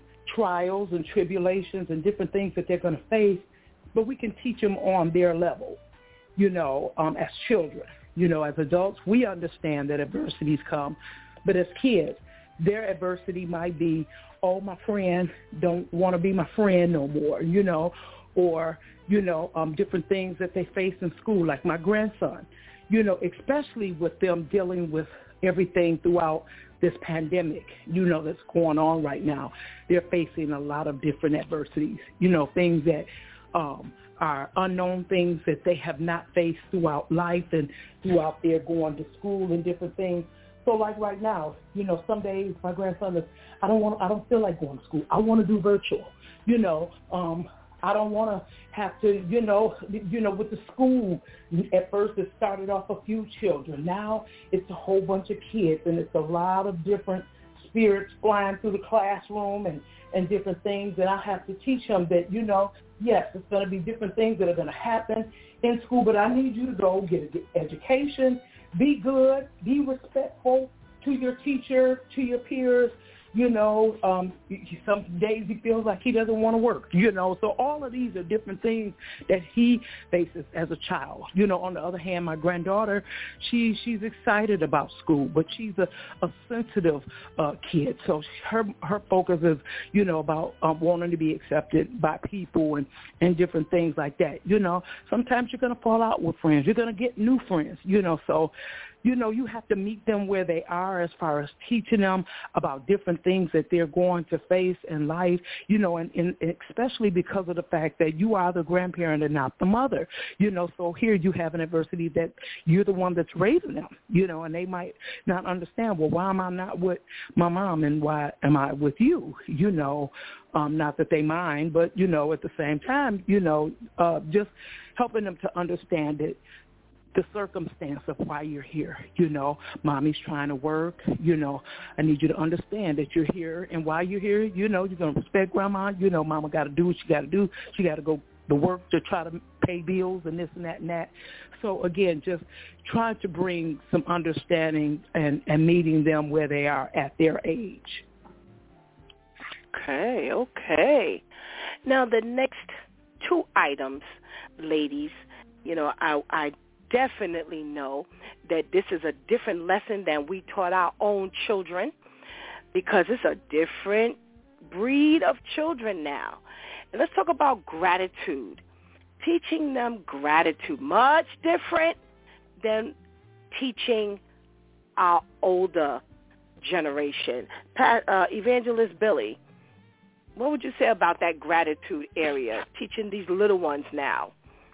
trials and tribulations and different things that they're going to face, but we can teach them on their level, you know, um, as children. You know, as adults, we understand that adversities come, but as kids, their adversity might be, oh, my friend don't want to be my friend no more, you know, or, you know, um, different things that they face in school, like my grandson, you know, especially with them dealing with everything throughout this pandemic, you know, that's going on right now. They're facing a lot of different adversities, you know, things that um, are unknown, things that they have not faced throughout life and throughout their going to school and different things. So like right now, you know, some days my grandson is, I don't want, I don't feel like going to school. I want to do virtual, you know, um, I don't want to have to, you know, you know, with the school, at first it started off a few children. Now it's a whole bunch of kids, and it's a lot of different spirits flying through the classroom and, and different things. And I have to teach them that, you know, yes, it's going to be different things that are going to happen in school, but I need you to go get an education, be good, be respectful to your teacher, to your peers. You know, um, some days he feels like he doesn't want to work, you know. So all of these are different things that he faces as a child. You know, on the other hand, my granddaughter, she she's excited about school, but she's a, a sensitive uh, kid. So her her focus is, you know, about um, wanting to be accepted by people and, and different things like that. You know, sometimes you're going to fall out with friends. You're going to get new friends, you know, so you know, you have to meet them where they are as far as teaching them about different things that they're going to face in life, you know, and, and especially because of the fact that you are the grandparent and not the mother, you know, so here you have an adversity that you're the one that's raising them, you know, and they might not understand, well, why am I not with my mom and why am I with you, you know, um, not that they mind, but, you know, at the same time, you know, uh, just helping them to understand it. The circumstance of why you're here, you know, mommy's trying to work, you know, I need you to understand that you're here, and while you're here, you know, you're going to respect grandma, you know, mama got to do what she got to do, she got to go to work to try to pay bills and this and that and that. So again, just trying to bring some understanding and, and meeting them where they are at their age. Okay, okay. Now the next two items, ladies, you know, I, I definitely know that this is a different lesson than we taught our own children, because it's a different breed of children now. And let's talk about gratitude. Teaching them gratitude, much different than teaching our older generation. Pat, uh, Evangelist Billy, what would you say about that gratitude area, teaching these little ones now?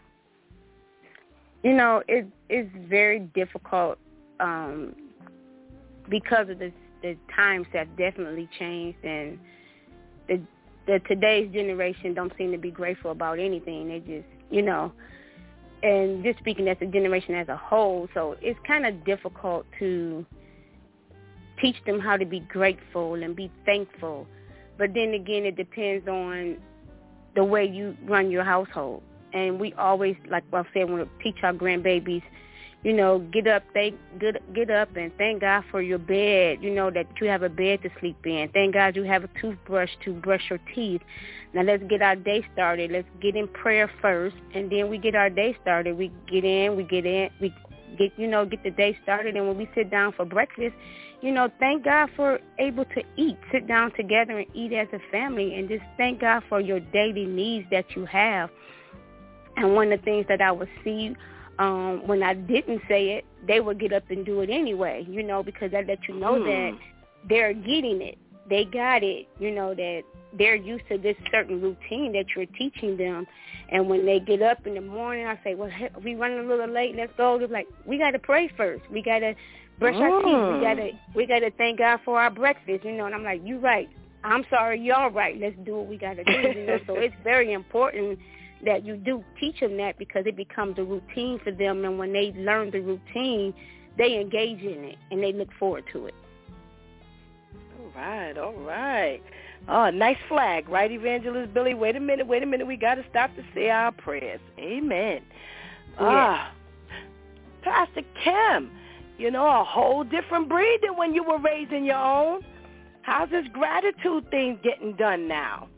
You know, it, it's very difficult um, because of the, the times have definitely changed, and the, the today's generation don't seem to be grateful about anything. They just, you know, and just speaking as a generation as a whole, so it's kind of difficult to teach them how to be grateful and be thankful. But then again, it depends on the way you run your household. And we always, like I said, want to teach our grandbabies, you know, get up, thank, get, get up and thank God for your bed, you know, that you have a bed to sleep in. Thank God you have a toothbrush to brush your teeth. Now let's get our day started. Let's get in prayer first, and then we get our day started. We get in, we get in, we get, you know, get the day started. And when we sit down for breakfast, you know, thank God for able to eat, sit down together and eat as a family, and just thank God for your daily needs that you have. And one of the things that I would see um, when I didn't say it, they would get up and do it anyway, you know, because that let you know mm. that they're getting it. They got it, you know, that they're used to this certain routine that you're teaching them. And when they get up in the morning, I say, well, hey, we running a little late, let's go. They're like, we got to pray first. We got to brush mm. our teeth. We got to we got to thank God for our breakfast, you know. And I'm like, you right. I'm sorry, y'all right. Let's do what we got to do, you know. So it's very important that you do teach them that, because it becomes a routine for them. And when they learn the routine, they engage in it and they look forward to it. All right, all right. Oh, nice flag, right, Evangelist Billy? Wait a minute, wait a minute. We got to stop to say our prayers. Amen. Ah, Pastor Kim, you know, a whole different breed than when you were raising your own. How's this gratitude thing getting done now?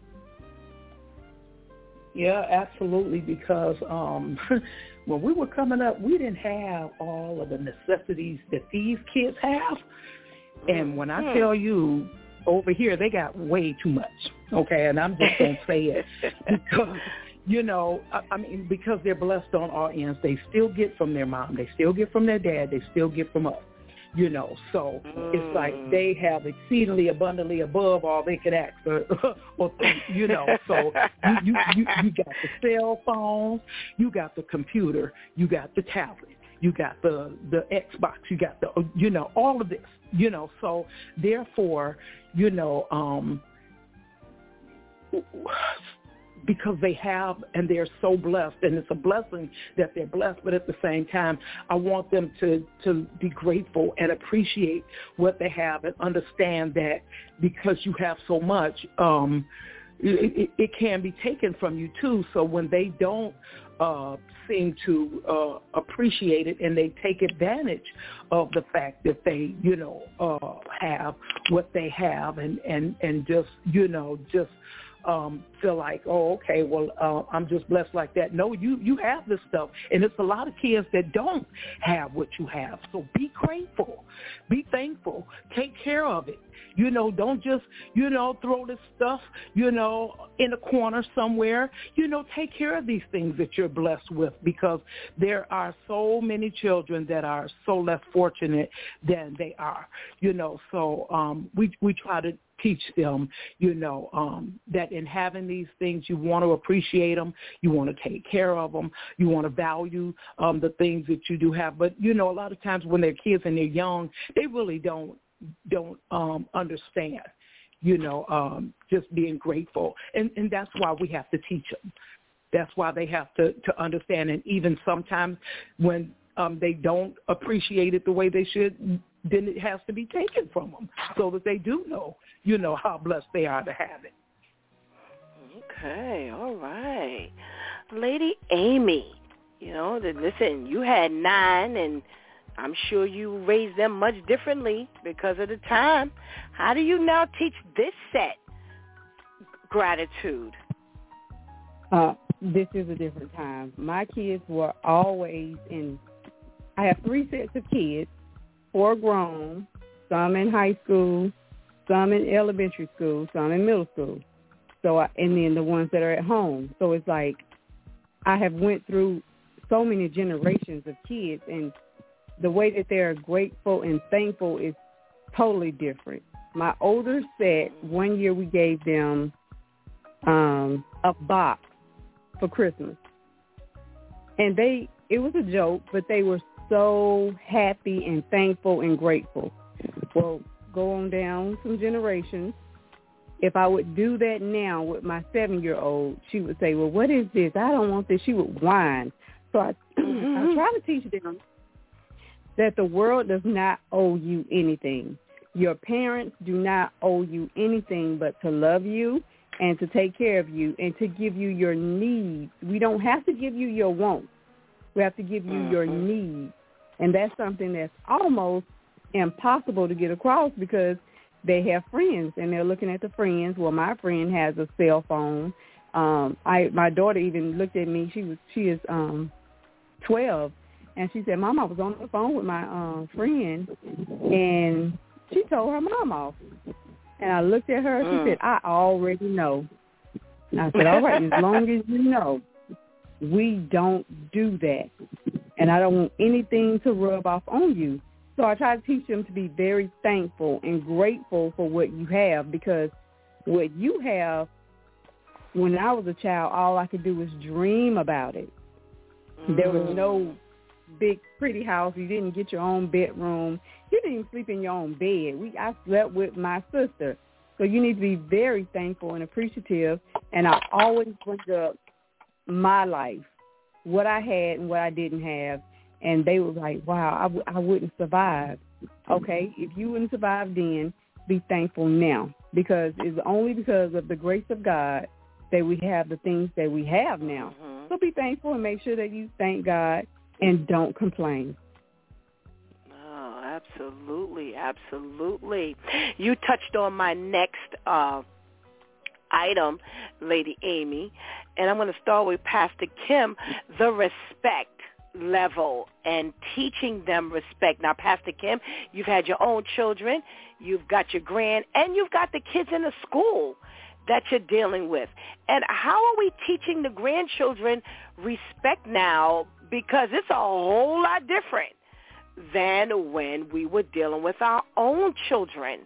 Yeah, absolutely, because um, when we were coming up, we didn't have all of the necessities that these kids have. And when I tell you, over here, they got way too much, okay? And I'm just going to say it because, you know, I, I mean, because they're blessed on all ends. They still get from their mom. They still get from their dad. They still get from us, you know. So mm. it's like they have exceedingly abundantly above all they could ask or, or think, you know. So you, you, you, you got the cell phones, you got the computer, you got the tablet, you got the, the Xbox, you got the, you know, all of this. You know, so therefore, you know, um, because they have and they're so blessed, and it's a blessing that they're blessed, but at the same time, I want them to, to be grateful and appreciate what they have and understand that because you have so much, um, it, it, it can be taken from you too. So when they don't uh, seem to uh, appreciate it and they take advantage of the fact that they, you know, uh, have what they have and, and, and just, you know, just um, feel like, oh, okay, well, uh, I'm just blessed like that. No, you, you have this stuff. And it's a lot of kids that don't have what you have. So be grateful. Be thankful. Take care of it. You know, don't just, you know, throw this stuff, you know, in a corner somewhere. You know, take care of these things that you're blessed with, because there are so many children that are so less fortunate than they are, you know. So um, we, we try to teach them, you know, um, that in having these things, you want to appreciate them, you want to take care of them, you want to value um, the things that you do have. But, you know, a lot of times when they're kids and they're young, they really don't don't um, understand, you know, um, just being grateful. And, and that's why we have to teach them. That's why they have to, to understand. And even sometimes when um, they don't appreciate it the way they should, then it has to be taken from them so that they do know, you know, how blessed they are to have it. Okay, all right. Lady Amy, you know, listen, you had nine, and I'm sure you raised them much differently because of the time. How do you now teach this set gratitude? Uh, this is a different time. My kids were always in, I have three sets of kids, four grown, some in high school, some in elementary school, some in middle school. So, I, and then the ones that are at home. So it's like I have went through so many generations of kids, and the way that they're grateful and thankful is totally different. My older set, one year we gave them um, a box for Christmas. And they, it was a joke, but they were so happy and thankful and grateful. Well, go on down some generations. If I would do that now with my seven-year-old, she would say, well, what is this? I don't want this. She would whine. So I, I try to teach them that the world does not owe you anything. Your parents do not owe you anything but to love you and to take care of you and to give you your needs. We don't have to give you your wants. We have to give you mm-hmm. your needs. And that's something that's almost impossible to get across because they have friends and they're looking at the friends. Well, my friend has a cell phone. Um, I my daughter even looked at me. She was she is um, twelve. And she said, Mom, I was on the phone with my uh, friend, and she told her mom off. And I looked at her, mm. she said, I already know. And I said, all right, as long as you know, we don't do that. And I don't want anything to rub off on you. So I try to teach them to be very thankful and grateful for what you have, because what you have, when I was a child, all I could do was dream about it. Mm. There was no big, pretty house. You didn't get your own bedroom. You didn't even sleep in your own bed. We I slept with my sister. So you need to be very thankful and appreciative. And I always bring up my life, what I had and what I didn't have. And they were like, wow, I, w- I wouldn't survive. Okay, if you wouldn't survive then, be thankful now. Because it's only because of the grace of God that we have the things that we have now. Mm-hmm. So be thankful and make sure that you thank God and don't complain. Oh, absolutely, absolutely. You touched on my next uh, item, Lady Amy, and I'm going to start with Pastor Kim, the respect level and teaching them respect. Now, Pastor Kim, you've had your own children, you've got your grand, and you've got the kids in the school that you're dealing with. And how are we teaching the grandchildren respect now? Because it's a whole lot different than when we were dealing with our own children.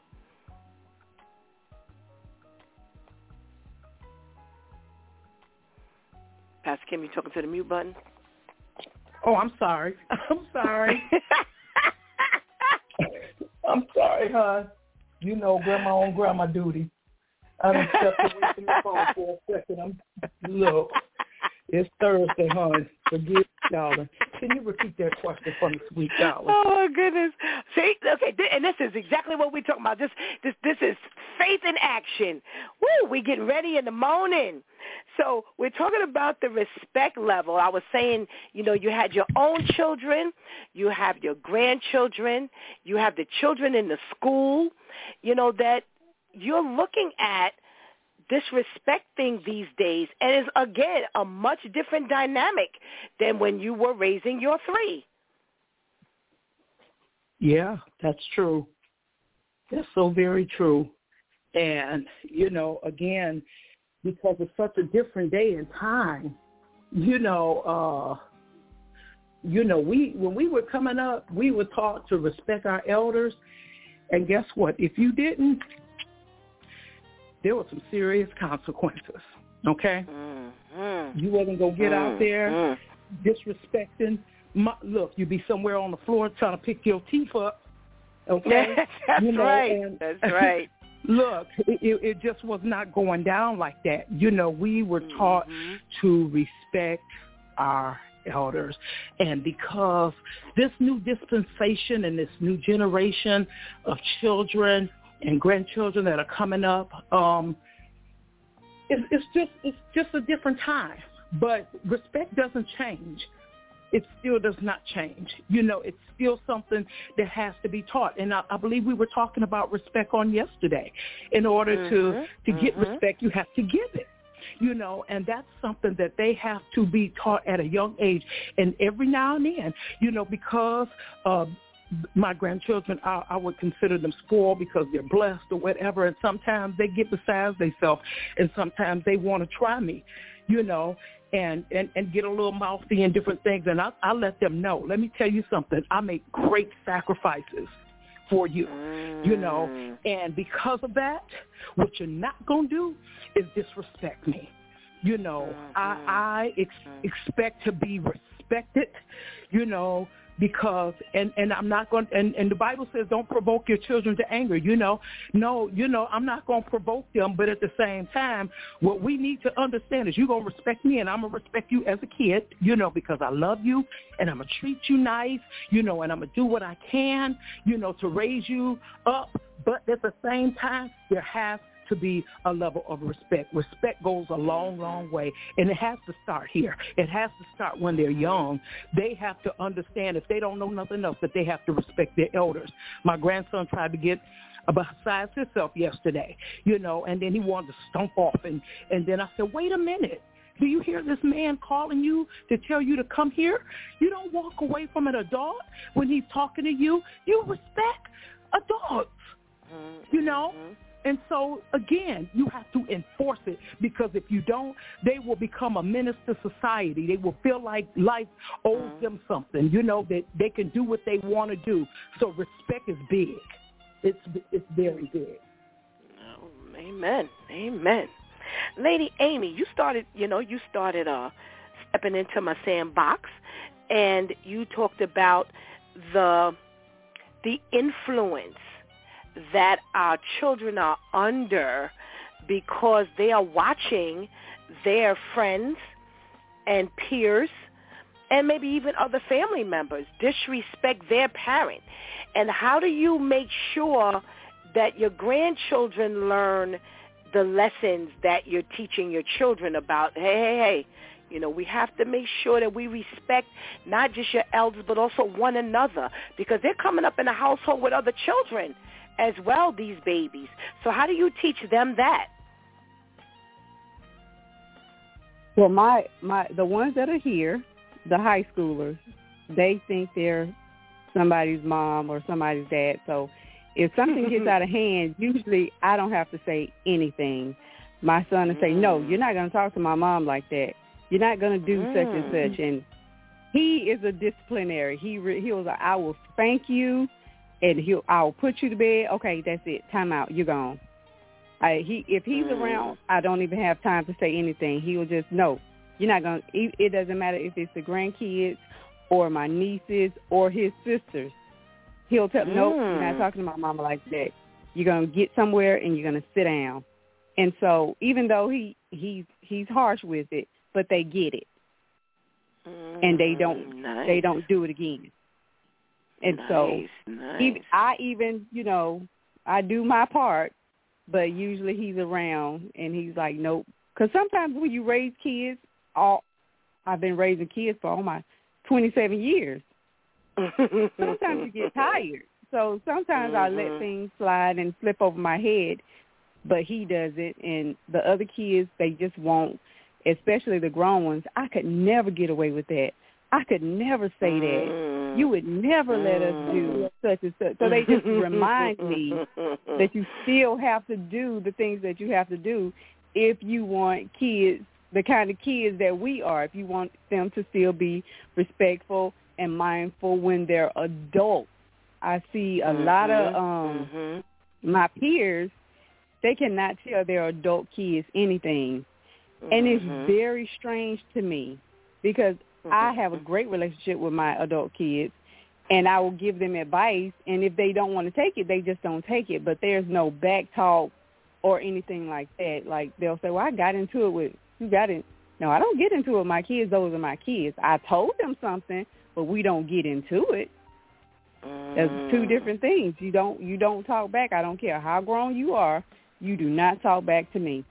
Pastor Kim, you talking to the mute button? Oh, I'm sorry. I'm sorry. I'm sorry, hon. You know, grandma on grandma duty. I done stepped away from the phone for a second. I'm, look, it's Thursday, hon. Forgive me, darling. Can you repeat that question for me, sweet darling? Oh, my goodness. See, okay, and this is exactly what we're talking about. This, this, this is faith in action. Woo, we getting ready in the morning. So we're talking about the respect level. I was saying, you know, you had your own children, you have your grandchildren, you have the children in the school, you know, that you're looking at disrespecting these days. And it's, again, a much different dynamic than when you were raising your three. Yeah, that's true. That's so very true. And, you know, again, because it's such a different day and time, you know, uh, you know, we when we were coming up, we were taught to respect our elders. And guess what? If you didn't, there were some serious consequences, okay? Mm-hmm. You wasn't going to get mm-hmm. out there disrespecting. My, look, you'd be somewhere on the floor trying to pick your teeth up, okay? That's you know, right. And, That's right. Look, it, it just was not going down like that. You know, we were taught mm-hmm. to respect our elders. And because this new dispensation and this new generation of children and grandchildren that are coming up, um, it's, it's just it's just a different time. But respect doesn't change. It still does not change. You know, it's still something that has to be taught. And I, I believe we were talking about respect on yesterday. In order mm-hmm. to, to get mm-hmm. respect, you have to give it. You know, and that's something that they have to be taught at a young age. And every now and then, you know, because uh, my grandchildren, I, I would consider them spoiled because they're blessed or whatever. And sometimes they get besides themselves, and sometimes they want to try me, you know, and, and, and get a little mouthy and different things. And I, I let them know, let me tell you something, I make great sacrifices for you, mm. you know, and because of that, what you're not going to do is disrespect me. You know, mm-hmm. I, I ex- mm-hmm. expect to be respected, you know, because, and, and I'm not going, and, and the Bible says don't provoke your children to anger, you know. No, you know, I'm not going to provoke them, but at the same time, what we need to understand is you're going to respect me and I'm going to respect you as a kid, you know, because I love you and I'm going to treat you nice, you know, and I'm going to do what I can, you know, to raise you up. But at the same time, there has to be a level of respect. Respect goes a long, long way, and it has to start here. It has to start when they're young. They have to understand, if they don't know nothing else, that they have to respect their elders. My grandson tried to get besides himself yesterday, you know, and then he wanted to stomp off, and, and then I said, wait a minute. Do you hear this man calling you to tell you to come here? You don't walk away from an adult when he's talking to you. You respect adults, mm-hmm. you know? And so, again, you have to enforce it, because if you don't, they will become a menace to society. They will feel like life owes mm-hmm. them something, you know, that they can do what they want to do. So respect is big. It's it's very big. Oh, amen. Amen. Lady Amy, you started, you know, you started uh, stepping into my sandbox, and you talked about the the influence that our children are under because they are watching their friends and peers and maybe even other family members disrespect their parent. And how do you make sure that your grandchildren learn the lessons that you're teaching your children about? Hey, hey, hey, you know, we have to make sure that we respect not just your elders but also one another, because they're coming up in a household with other children as well, these babies. So how do you teach them that? Well, my, my the ones that are here, the high schoolers, they think they're somebody's mom or somebody's dad. So if something gets out of hand, usually I don't have to say anything. My son will say, no, you're not going to talk to my mom like that. You're not going to do mm. such and such. And he is a disciplinary. He re- he was like, I will spank you, and he'll I'll put you to bed. Okay, that's it. Time out. You're gone. I, he if he's mm. around, I don't even have time to say anything. He'll just no. You're not gonna. It, it doesn't matter if it's the grandkids or my nieces or his sisters. He'll tell mm. nope. You're not talking to my mama like that. You're gonna get somewhere and you're gonna sit down. And so even though he he's he's harsh with it, but they get it, mm. and they don't nice. they don't do it again. And nice, so nice. Even, I even, you know, I do my part, but usually he's around and he's like, nope. Because sometimes when you raise kids, all I've been raising kids for all my twenty-seven years. Sometimes you get tired. So sometimes mm-hmm. I let things slide and slip over my head, but he does it. And the other kids, they just won't, especially the grown ones. I could never get away with that. I could never say that. You would never let us do such and such. So they just remind me that you still have to do the things that you have to do if you want kids, the kind of kids that we are, if you want them to still be respectful and mindful when they're adults. I see a mm-hmm. lot of um, mm-hmm. my peers, they cannot tell their adult kids anything. Mm-hmm. And it's very strange to me because I have a great relationship with my adult kids, and I will give them advice, and if they don't want to take it, they just don't take it. But there's no back talk or anything like that. Like, they'll say, well, I got into it with, you got it. No, I don't get into it with my kids. Those are my kids. I told them something, but we don't get into it. There's two different things. You don't you don't talk back. I don't care how grown you are. You do not talk back to me.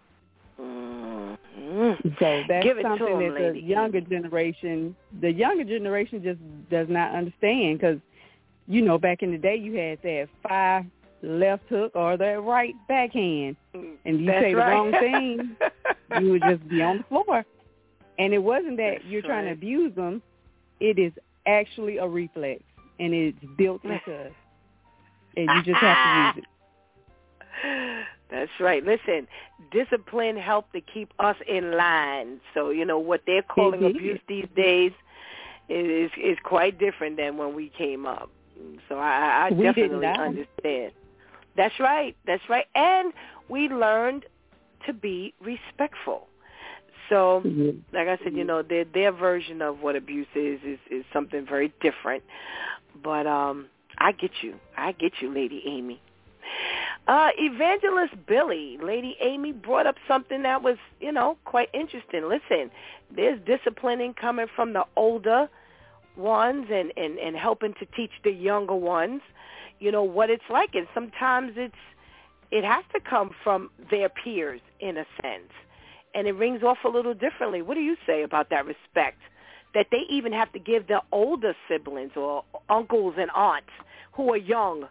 So that's Give it something to 'em, that lady. the younger generation, the younger generation just does not understand because, you know, back in the day you had that five left hook or that right backhand, and you that's say right. the wrong thing, you would just be on the floor. And it wasn't that that's you're trying right. to abuse them. It is actually a reflex, and it's built into us, and you just have to use it. That's right. Listen, discipline helped to keep us in line. So, you know, what they're calling Indeed. abuse these days is is quite different than when we came up. So I, I we definitely understand. That's right. That's right. And we learned to be respectful. So, mm-hmm. like I said, you know, their their version of what abuse is is, is something very different. But um, I get you. I get you, Lady Amy. Uh, Evangelist Billy, Lady Amy brought up something that was, you know, quite interesting. Listen, there's disciplining coming from the older ones and, and, and helping to teach the younger ones, you know, what it's like. And sometimes it's it has to come from their peers in a sense. And it rings off a little differently. What do you say about that respect that they even have to give their older siblings or uncles and aunts who are young?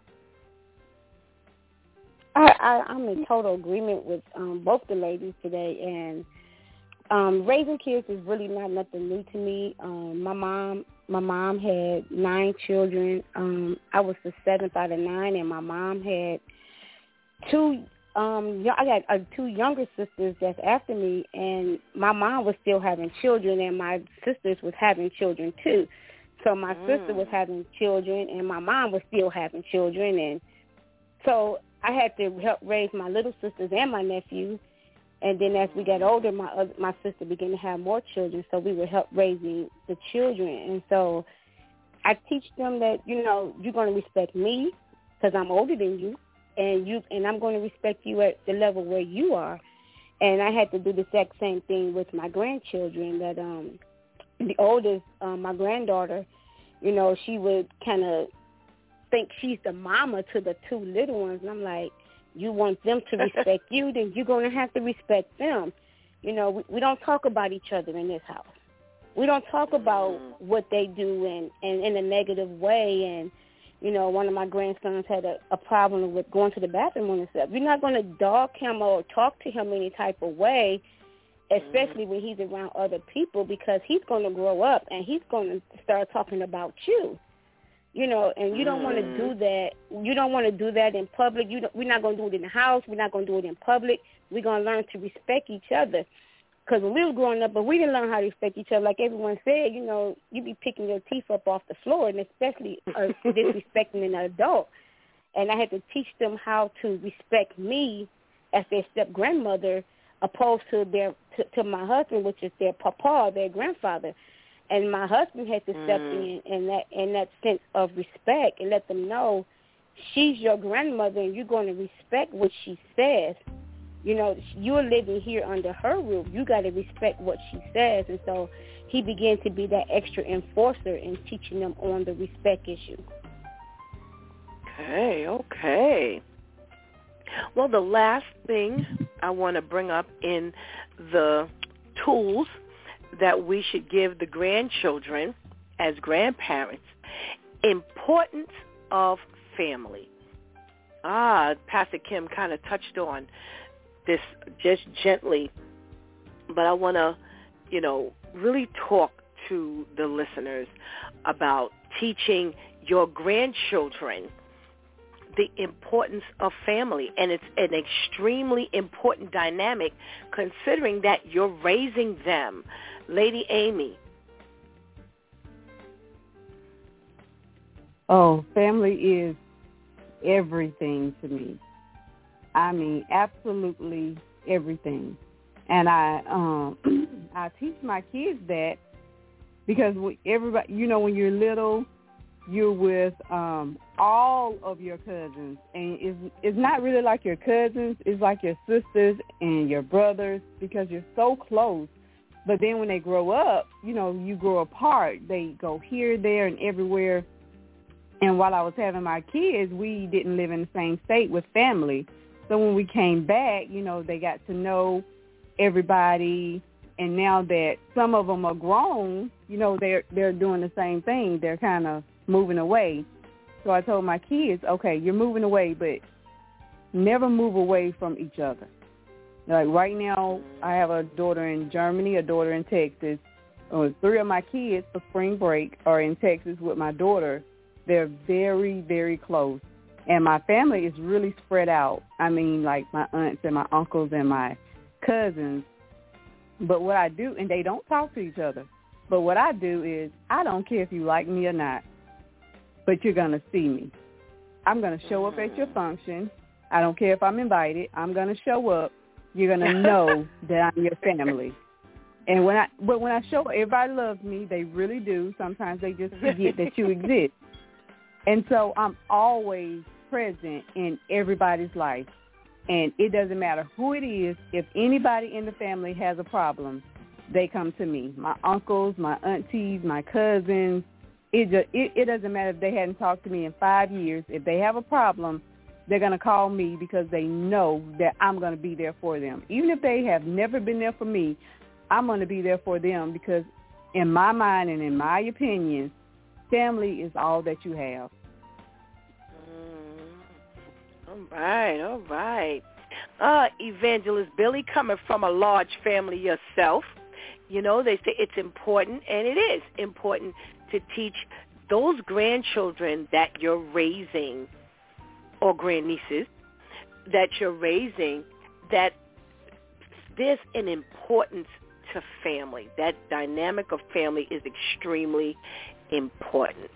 I, I, I'm in total agreement with um, both the ladies today, and um, raising kids is really not nothing new to me. Um, my mom, my mom had nine children. Um, I was the seventh out of nine, and my mom had two. Um, I got uh, two younger sisters that's after me, and my mom was still having children, and my sisters was having children too. So my mm. sister was having children, and my mom was still having children, and so I had to help raise my little sisters and my nephew. And then as we got older, my other, my sister began to have more children, so we would help raising the children. And so I teach them that, you know, you're going to respect me because I'm older than you, and you and I'm going to respect you at the level where you are. And I had to do the exact same thing with my grandchildren. That um, the oldest, um, my granddaughter, you know, she would kind of think she's the mama to the two little ones, and I'm like, you want them to respect you, then you're going to have to respect them. You know, we, we don't talk about each other in this house. We don't talk about what they do in, in, in a negative way. And, you know, one of my grandsons had a, a problem with going to the bathroom on himself. You're not going to dog him or talk to him any type of way, especially when he's around other people, because he's going to grow up and he's going to start talking about you. You know, and you don't want to do that. You don't want to do that in public. You don't, we're not going to do it in the house. We're not going to do it in public. We're going to learn to respect each other. Because when we were growing up, but we didn't learn how to respect each other. Like everyone said, you know, you be picking your teeth up off the floor, and especially uh, disrespecting an adult. And I had to teach them how to respect me as their step-grandmother opposed to their to, to my husband, which is their papa, their grandfather. And my husband had to step mm. in in that in that sense of respect and let them know she's your grandmother and you're going to respect what she says. You know, you're living here under her roof. You got to respect what she says. And so he began to be that extra enforcer in teaching them on the respect issue. Okay, okay. Well, the last thing I want to bring up in the tools that we should give the grandchildren as grandparents, importance of family. Ah, Pastor Kim kind of touched on this just gently, but I want to, you know, really talk to the listeners about teaching your grandchildren the importance of family. And it's an extremely important dynamic considering that you're raising them. Lady Amy. Oh, family is everything to me. I mean, absolutely everything. And I um, I teach my kids that because everybody, you know, when you're little, you're with um, all of your cousins. And it's, it's not really like your cousins. It's like your sisters and your brothers because you're so close. But then when they grow up, you know, you grow apart. They go here, there, and everywhere. And while I was having my kids, we didn't live in the same state with family. So when we came back, you know, they got to know everybody. And now that some of them are grown, you know, they're they're doing the same thing. They're kind of moving away. So I told my kids, okay, you're moving away, but never move away from each other. Like right now, I have a daughter in Germany, a daughter in Texas. Uh, three of my kids for spring break are in Texas with my daughter. They're very, very close. And my family is really spread out. I mean, like my aunts and my uncles and my cousins. But what I do, and they don't talk to each other, but what I do is I don't care if you like me or not, but you're going to see me. I'm going to show up at your function. I don't care if I'm invited. I'm going to show up. You're going to know that I'm your family. And when I but when I show up, everybody loves me. They really do. Sometimes they just forget that you exist. And so I'm always present in everybody's life. And it doesn't matter who it is. If anybody in the family has a problem, they come to me. My uncles, my aunties, my cousins. It, just, it, it doesn't matter if they hadn't talked to me in five years. If they have a problem, they're going to call me because they know that I'm going to be there for them. Even if they have never been there for me, I'm going to be there for them because in my mind and in my opinion, family is all that you have. Mm. All right, all right. Uh, Evangelist Billy, coming from a large family yourself, You know, they say it's important, and it is important to teach those grandchildren that you're raising, or grandnieces that you're raising, that there's an importance to family. That dynamic of family is extremely important.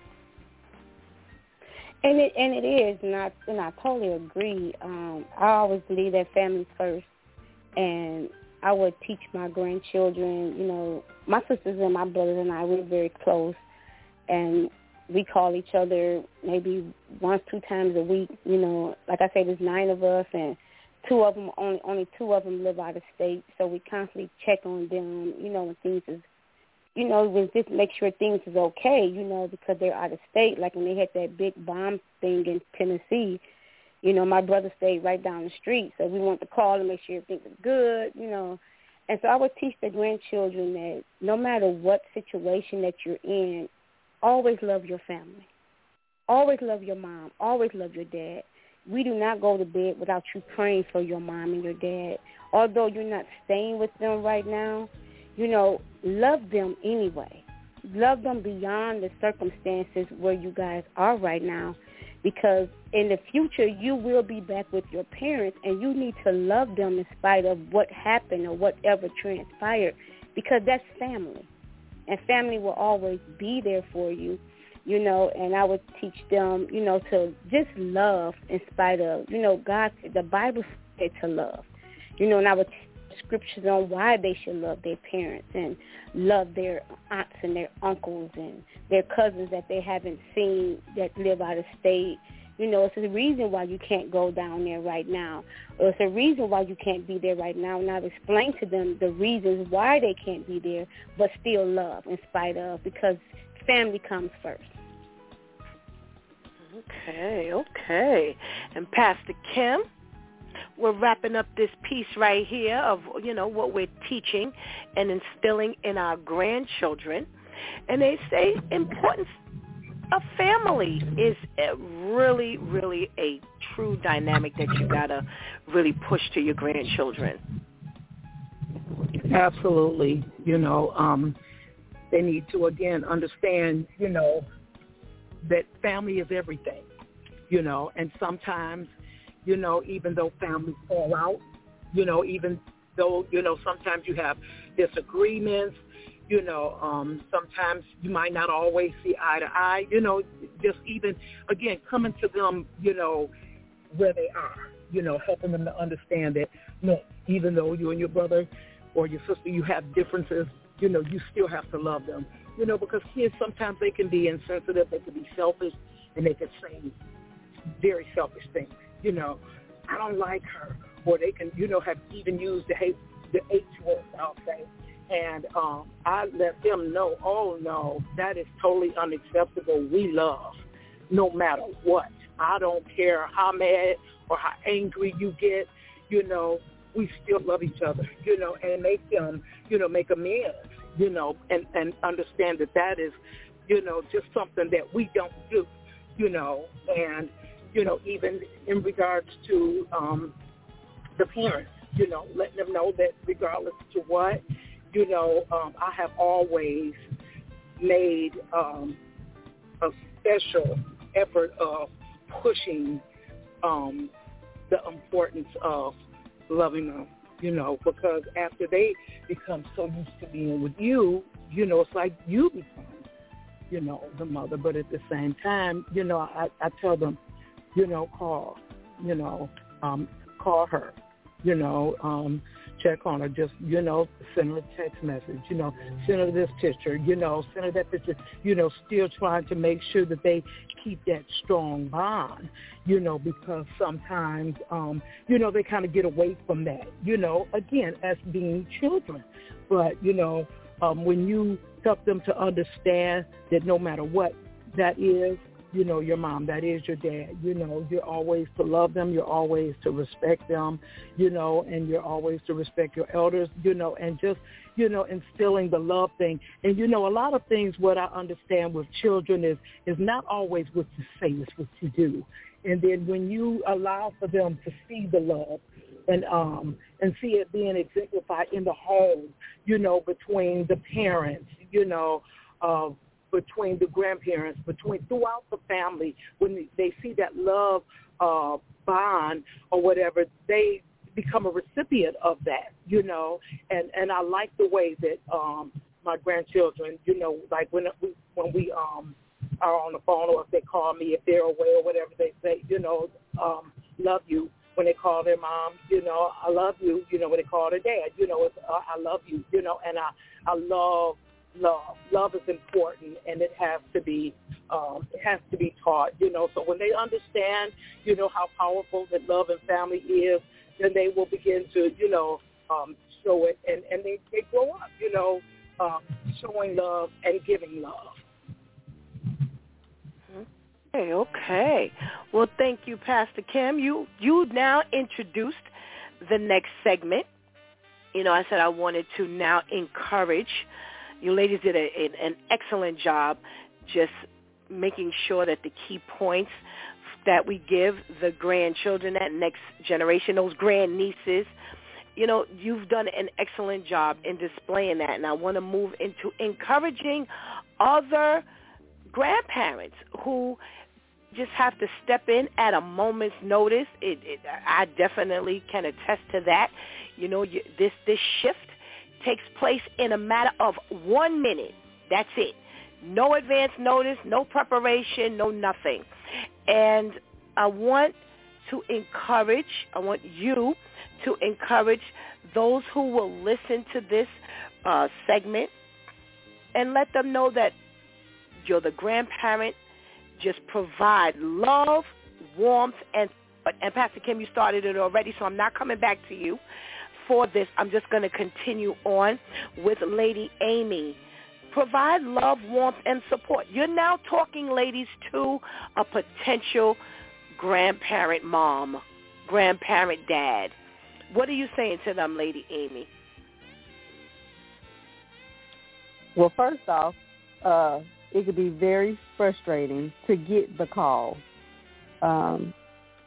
And it and it is, and I and I totally agree. Um, I always believe that family first, and I would teach my grandchildren. You know, my sisters and my brothers and I, we're very close, and we call each other maybe once, two times a week. You know, like I said, there's nine of us, and two of them only only two of them live out of state, so we constantly check on them. You know, when things is. You know, we just make sure things is okay, you know, because they're out of state. Like when they had that big bomb thing in Tennessee, you know, my brother stayed right down the street. So we wanted to call and make sure everything was good, you know. And so I would teach the grandchildren that no matter what situation that you're in, always love your family. Always love your mom. Always love your dad. We do not go to bed without you praying for your mom and your dad. Although you're not staying with them right now, you know, love them anyway. Love them beyond the circumstances where you guys are right now, because in the future you will be back with your parents, and you need to love them in spite of what happened or whatever transpired, because that's family. And family will always be there for you, you know, and I would teach them, you know, to just love in spite of, you know, God, the Bible said to love, you know, and I would teach scriptures on why they should love their parents and love their aunts and their uncles and their cousins that they haven't seen that live out of state. You know, it's a reason why you can't go down there right now. Or it's a reason why you can't be there right now. And I've explained to them the reasons why they can't be there, but still love in spite of, because family comes first. Okay, okay. And Pastor Kim, we're wrapping up this piece right here of, you know, what we're teaching and instilling in our grandchildren. And they say importance of family is a really, really a true dynamic that you got to really push to your grandchildren. Absolutely. You know, um, they need to, again, understand, you know, that family is everything, you know, and sometimes, you know, even though families fall out, you know, even though, you know, sometimes you have disagreements, you know, um, sometimes you might not always see eye to eye, you know, just even, again, coming to them, you know, where they are, you know, helping them to understand that, you know, even though you and your brother or your sister, you have differences, you know, you still have to love them, you know, because kids, sometimes they can be insensitive, they can be selfish, and they can say very selfish things. You know, I don't like her, or they can, you know, have even used the hate, the H word, I'll say, and um, I let them know, oh no, that is totally unacceptable. We love, no matter what. I don't care how mad or how angry you get. You know, we still love each other. You know, and make them, you know, make amends. You know, and and understand that that is, you know, just something that we don't do. You know, and you know, even in regards to um, the parents, you know, letting them know that regardless to what, you know, um, I have always made um, a special effort of pushing um, the importance of loving them, you know, because after they become so used to being with you, you know, it's like you become, you know, the mother. But at the same time, you know, I, I tell them, you know, call, you know, um, call her, you know, um, check on her, just, you know, send her a text message, you know, send her this picture, you know, send her that picture, you know, still trying to make sure that they keep that strong bond, you know, because sometimes, um, you know, they kind of get away from that, you know, again, as being children. But, you know, um, when you help them to understand that no matter what that is, you know, your mom, that is your dad, you know, you're always to love them, you're always to respect them, you know, and you're always to respect your elders, you know, and just, you know, instilling the love thing. And, you know, a lot of things, what I understand with children is, is not always what you say, it's what you do. And then when you allow for them to see the love, and um and see it being exemplified in the home, you know, between the parents, you know, uh, between the grandparents, between throughout the family. When they see that love uh, bond or whatever, they become a recipient of that, you know. And and I like the way that um, my grandchildren, you know, like when we when we um are on the phone, or if they call me, if they're away or whatever, they say, you know, um, love you. When they call their mom, you know, I love you. You know, when they call their dad, you know, it's, uh, I love you. You know, and I, I love love. Love is important, and it has to be, um, it has to be taught. You know, so when they understand, you know, how powerful that love and family is, then they will begin to, you know, um, show it, and and they they grow up, you know, um, showing love and giving love. Okay, okay. Well, thank you, Pastor Kim. You you now introduced the next segment. You know, I said I wanted to now encourage. You ladies did a, a, an excellent job just making sure that the key points that we give the grandchildren, that next generation, those grandnieces, you know, you've done an excellent job in displaying that. And I want to move into encouraging other grandparents who just have to step in at a moment's notice. It, it, I definitely can attest to that. You know, you, this this shift takes place in a matter of one minute. That's it. No advance notice, no preparation, no nothing. And I want to encourage, I want you to encourage those who will listen to this uh, segment and let them know that you're the grandparent. Just provide love, warmth, and and Pastor Kim, you started it already, so I'm not coming back to you for this. I'm just going to continue on with Lady Amy. Provide love, warmth, and support. You're now talking, ladies, to a potential grandparent mom, grandparent dad. What are you saying to them, Lady Amy? Well, first off, uh, it could be very frustrating to get the call. Um,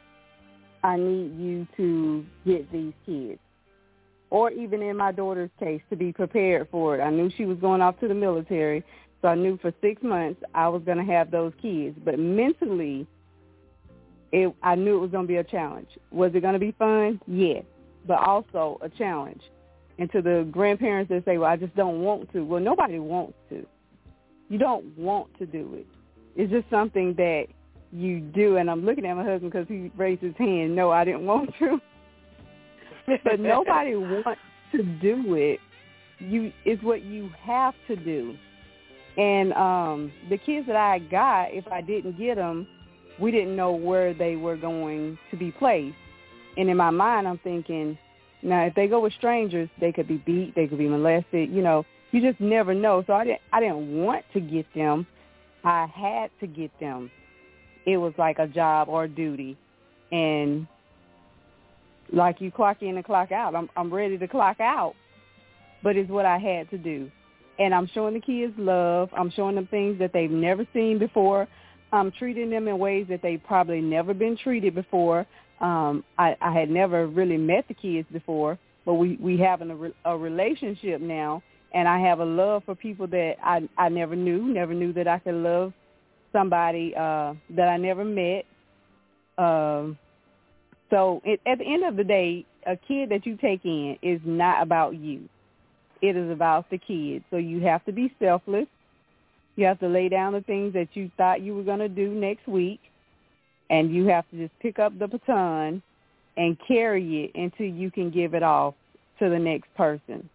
I need you to get these kids. Or even in my daughter's case, to be prepared for it. I knew she was going off to the military, so I knew for six months I was going to have those kids. But mentally, it, I knew it was going to be a challenge. Was it going to be fun? Yes, but also a challenge. And to the grandparents that say, well, I just don't want to. Well, nobody wants to. You don't want to do it. It's just something that you do. And I'm looking at my husband because he raised his hand. No, I didn't want to. But nobody wants to do it. You It's what you have to do. And um, the kids that I got, if I didn't get them, we didn't know where they were going to be placed. And in my mind, I'm thinking, now, if they go with strangers, they could be beat, they could be molested, you know. You just never know. So I didn't, I didn't want to get them. I had to get them. It was like a job or a duty. And like you clock in and clock out. I'm, I'm ready to clock out. But it's what I had to do. And I'm showing the kids love. I'm showing them things that they've never seen before. I'm treating them in ways that they've probably never been treated before. Um, I, I had never really met the kids before, but we, we have an, a, a relationship now. And I have a love for people that I, I never knew, never knew that I could love somebody uh, that I never met. Um, so it, at the end of the day, a kid that you take in is not about you. It is about the kid. So you have to be selfless. You have to lay down the things that you thought you were going to do next week, and you have to just pick up the baton and carry it until you can give it off to the next person.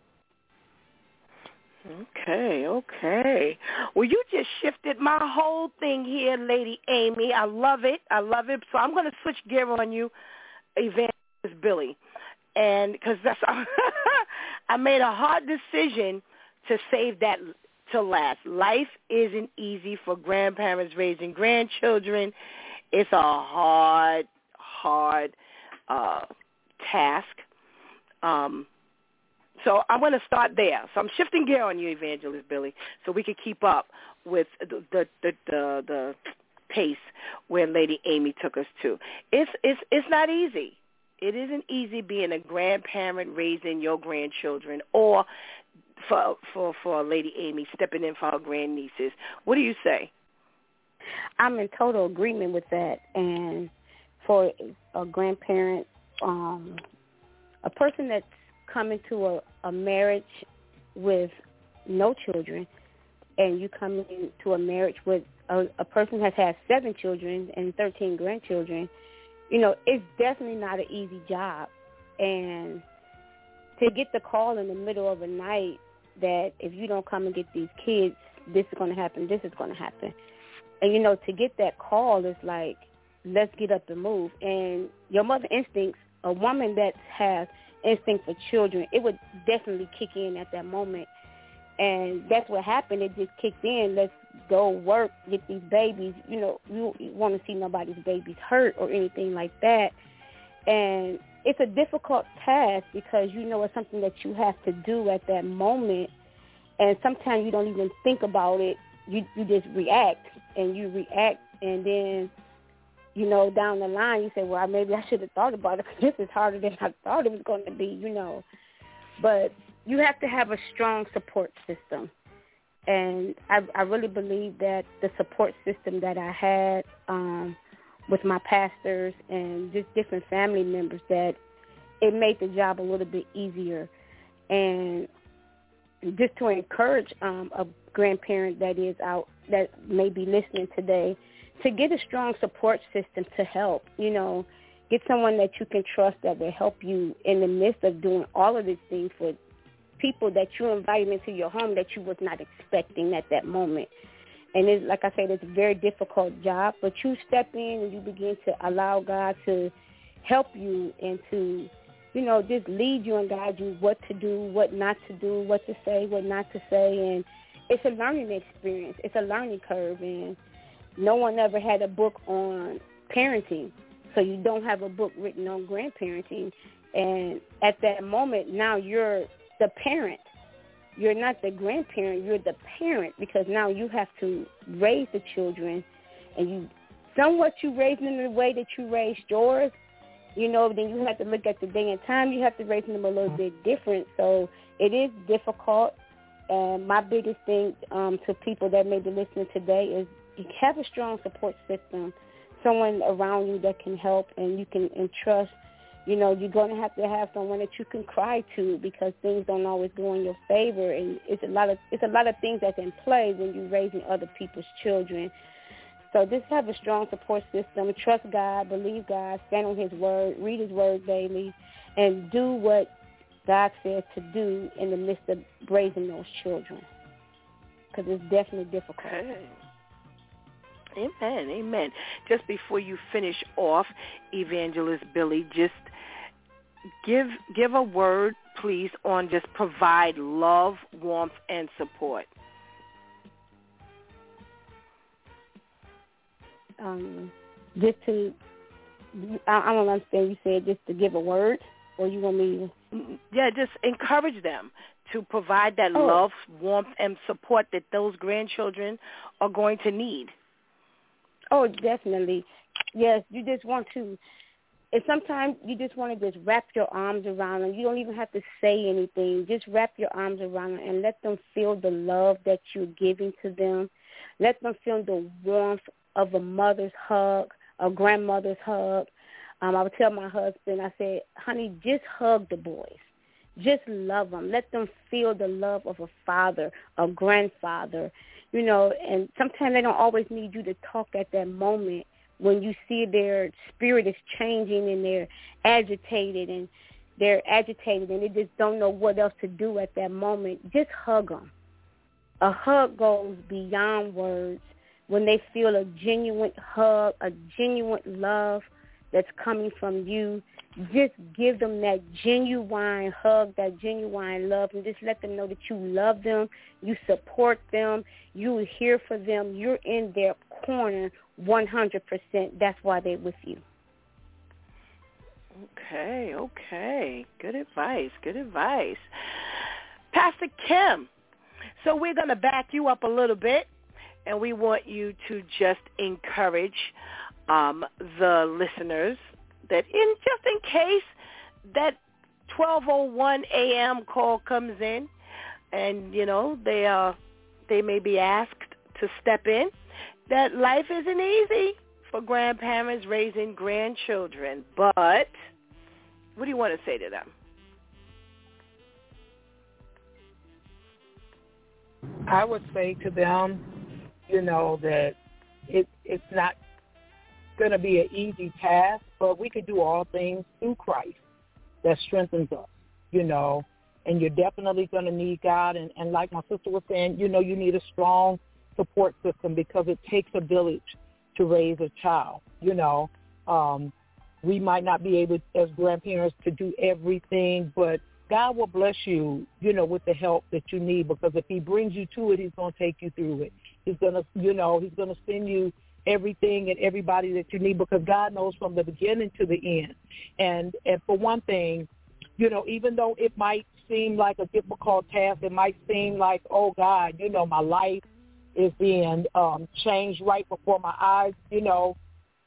Okay, okay. Well, you just shifted my whole thing here, Lady Amy. I love it. I love it. So I'm going to switch gear on you, Evangelist Billy. And because that's I made a hard decision to save that to last. Life isn't easy for grandparents raising grandchildren. It's a hard, hard uh, task. Um So I'm going to start there. So I'm shifting gear on you, Evangelist Billy, so we can keep up with the the the, the, the pace where Lady Amy took us to. It's it's it's not easy. it isn't easy being a grandparent raising your grandchildren, or for for for Lady Amy stepping in for her grandnieces. What do you say? I'm in total agreement with that. And for a grandparent, um, a person that's coming to a, a marriage with no children, and you come into a marriage with a, a person that has seven children and thirteen grandchildren, you know, it's definitely not an easy job. And to get the call in the middle of the night that if you don't come and get these kids, this is going to happen, this is going to happen. And, you know, to get that call is like, let's get up and move. And your mother instincts, a woman that has instinct for children, it would definitely kick in at that moment. And that's what happened. It just kicked in. Let's go work, get these babies. You know, you don't want to see nobody's babies hurt or anything like that. And it's a difficult task because, you know, it's something that you have to do at that moment. And sometimes you don't even think about it. You you just react, and you react. And then, you know, down the line, you say, well, maybe I should have thought about it because this is harder than I thought it was going to be, you know. But you have to have a strong support system. And I, I really believe that the support system that I had um, with my pastors and just different family members, that it made the job a little bit easier. And just to encourage um, a grandparent that is out, that may be listening today, to get a strong support system to help, you know, get someone that you can trust that will help you in the midst of doing all of these things for people that you invited into your home that you was not expecting at that moment. And it's, like I said, it's a very difficult job, but you step in and you begin to allow God to help you and to, you know, just lead you and guide you what to do, what not to do, what to say, what not to say. And it's a learning experience. It's a learning curve. And no one ever had a book on parenting, so you don't have a book written on grandparenting. And at that moment, now you're the parent. You're not the grandparent, you're the parent, because now you have to raise the children, and you somewhat you raise them in the way that you raised yours, you know, then you have to look at the day and time, you have to raise them a little bit different. So it is difficult. And my biggest thing um, to people that may be listening today is you have a strong support system, someone around you that can help and you can entrust. You know, you're going to have to have someone that you can cry to because things don't always go in your favor, and it's a lot of it's a lot of things that's in play when you're raising other people's children. So just have a strong support system. Trust God, believe God, stand on His word, read His word daily, and do what God says to do in the midst of raising those children, because it's definitely difficult. Okay. Amen, amen. Just before you finish off, Evangelist Billy, just give give a word, please, on just provide love, warmth, and support. Um, just to, I, I don't understand. You said just to give a word, or you want me to? Yeah, just encourage them to provide that oh. love, warmth, and support that those grandchildren are going to need. Oh, definitely. Yes, you just want to, and sometimes you just want to just wrap your arms around them. You don't even have to say anything. Just wrap your arms around them and let them feel the love that you're giving to them. Let them feel the warmth of a mother's hug, a grandmother's hug. Um, I would tell my husband, I said, honey, just hug the boys. Just love them. Let them feel the love of a father, a grandfather. You know, and sometimes they don't always need you to talk at that moment when you see their spirit is changing and they're agitated and they're agitated and they just don't know what else to do at that moment. Just hug them. A hug goes beyond words. When they feel a genuine hug, a genuine love that's coming from you, just give them that genuine hug, that genuine love, and just let them know that you love them, you support them, you're here for them, you're in their corner one hundred percent. That's why they're with you. Okay, okay. Good advice, good advice. Pastor Kim, so we're going to back you up a little bit, and we want you to just encourage um, the listeners that in just in case that twelve oh one a.m. call comes in, and, you know, they uh, they may be asked to step in, that life isn't easy for grandparents raising grandchildren. But what do you want to say to them? I would say to them, you know, that it, it's not going to be an easy task, but we could do all things through Christ that strengthens us, you know, and you're definitely going to need God. And, and like my sister was saying, you know, you need a strong support system because it takes a village to raise a child, you know. Um, we might not be able as grandparents to do everything, but God will bless you, you know, with the help that you need, because if he brings you to it, he's going to take you through it. He's going to, you know, he's going to send you everything and everybody that you need, because God knows from the beginning to the end. And and for one thing, you know, even though it might seem like a difficult task, it might seem like, oh, God, you know, my life is being um, changed right before my eyes, you know,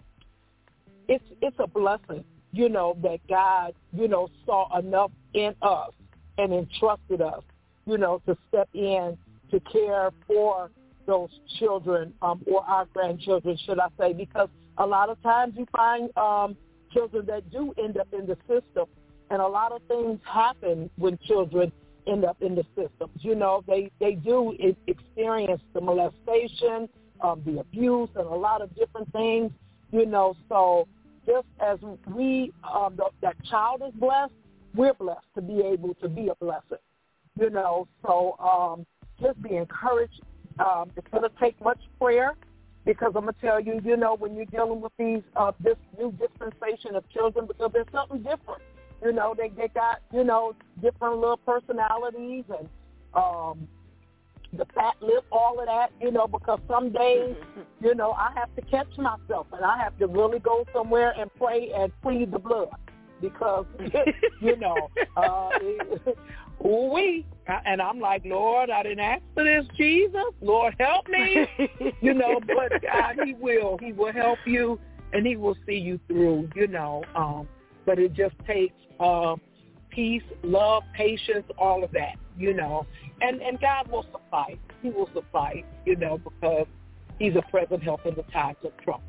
it's it's a blessing, you know, that God, you know, saw enough in us and entrusted us, you know, to step in to care for those children um, or our grandchildren, should I say, because a lot of times you find um, children that do end up in the system, and a lot of things happen when children end up in the system. You know, they, they do experience the molestation, um, the abuse, and a lot of different things, you know, so just as we, um, the, that child is blessed, we're blessed to be able to be a blessing, you know. So um, just be encouraged. Um, it's going to take much prayer, because I'm going to tell you, you know, when you're dealing with these uh, this new dispensation of children, because there's something different. You know, they, they got, you know, different little personalities and um, the fat lip, all of that, you know, because some days, you know, I have to catch myself and I have to really go somewhere and pray and plead the blood, because, you know, uh, ooh wee. And I'm like, Lord, I didn't ask for this, Jesus. Lord, help me. You know, but God, he will. He will help you, and he will see you through, you know. Um, but it just takes uh, peace, love, patience, all of that, you know. And, and God will supply. He will supply, you know, because he's a present help in the times of trouble.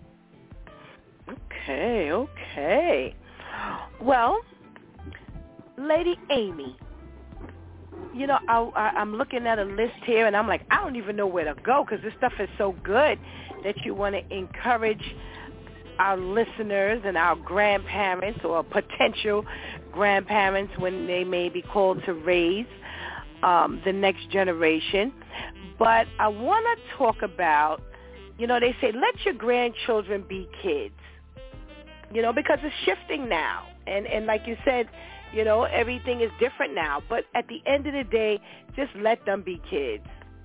Okay, okay. Well, Lady Amy, you know, I, I, I'm looking at a list here, and I'm like, I don't even know where to go, because this stuff is so good that you want to encourage our listeners and our grandparents or potential grandparents when they may be called to raise um, the next generation. But I want to talk about, you know, they say let your grandchildren be kids, you know, because it's shifting now. And, and like you said, you know, everything is different now. But at the end of the day, just let them be kids.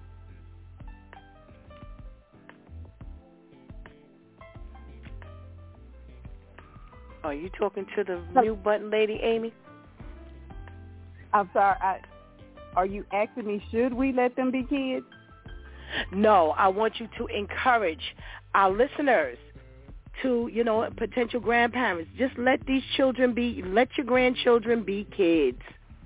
Are you talking to the mute button lady, Amy? I'm sorry. I, are you asking me, should we let them be kids? No, I want you to encourage our listeners to, you know, potential grandparents. Just let these children be, let your grandchildren be kids.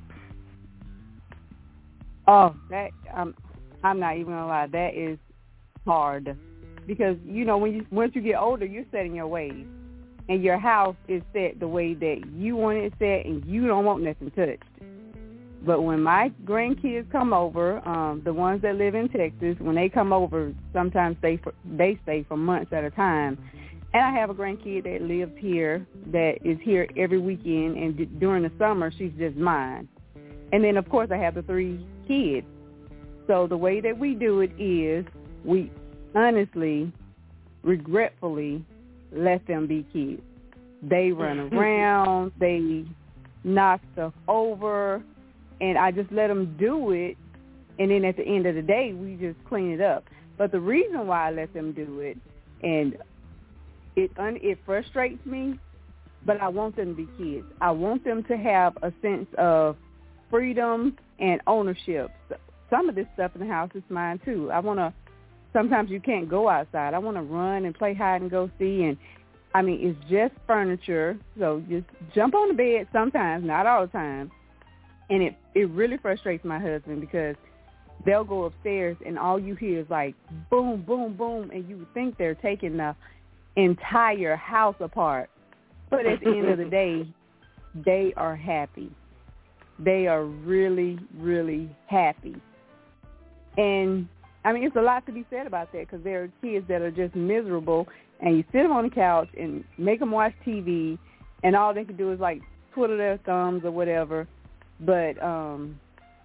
Oh, that um, I'm not even gonna lie. That is hard, because you know when you once you get older, you're set in your ways, and your house is set the way that you want it set, and you don't want nothing touched. But when my grandkids come over, um, the ones that live in Texas, when they come over, sometimes they for, they stay for months at a time. And I have a grandkid that lives here, that is here every weekend, and d- during the summer, she's just mine. And then, of course, I have the three kids. So the way that we do it is we honestly, regretfully, let them be kids. They run around, they knock stuff over, and I just let them do it, and then at the end of the day, we just clean it up. But the reason why I let them do it, and it un- it frustrates me, but I want them to be kids. I want them to have a sense of freedom and ownership. Some of this stuff in the house is mine, too. I want to, sometimes you can't go outside. I want to run and play hide and go see, and I mean, it's just furniture. So just jump on the bed sometimes, not all the time. And it, it really frustrates my husband because they'll go upstairs and all you hear is like boom, boom, boom, and you think they're taking the entire house apart. But at the end of the day, they are happy. They are really, really happy. And, I mean, it's a lot to be said about that because there are kids that are just miserable, and you sit them on the couch and make them watch T V, and all they can do is, like, twiddle their thumbs or whatever. But um,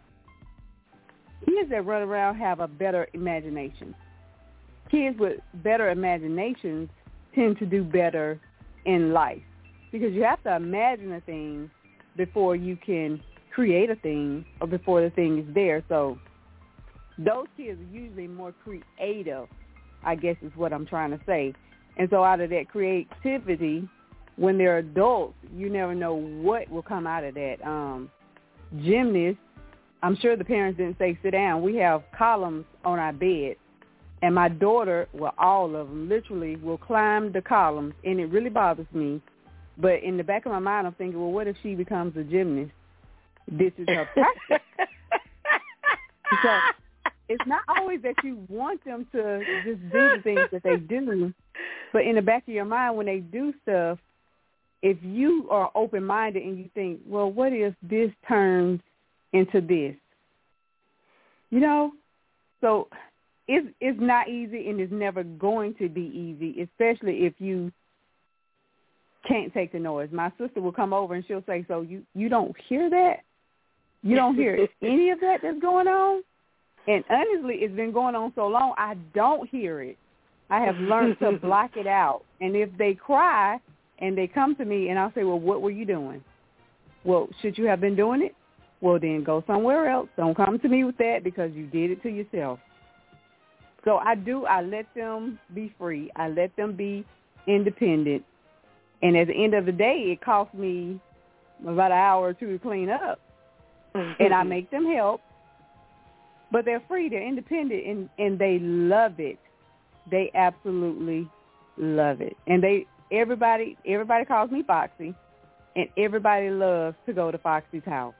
kids that run around have a better imagination. Kids with better imaginations tend to do better in life because you have to imagine a thing before you can create a thing or before the thing is there. So those kids are usually more creative, I guess is what I'm trying to say. And so out of that creativity, when they're adults, you never know what will come out of that. Um, gymnasts, I'm sure the parents didn't say sit down. We have columns on our bed. And my daughter, well, all of them, literally will climb the columns, and it really bothers me. But in the back of my mind, I'm thinking, well, what if she becomes a gymnast? This is her practice. So it's not always that you want them to just do the things that they do, but in the back of your mind, when they do stuff, if you are open-minded and you think, well, what if this turns into this? You know? So it's, it's not easy, and it's never going to be easy, especially if you can't take the noise. My sister will come over and she'll say, so you, you don't hear that? You don't hear any of that that's going on? And honestly, it's been going on so long, I don't hear it. I have learned to block it out. And if they cry and they come to me and I'll say, well, what were you doing? Well, should you have been doing it? Well, then go somewhere else. Don't come to me with that because you did it to yourself. So I do, I let them be free. I let them be independent. And at the end of the day, it costs me about an hour or two to clean up. And I make them help. But they're free, they're independent, and, and they love it. They absolutely love it. And they everybody everybody calls me Foxy, and everybody loves to go to Foxy's house.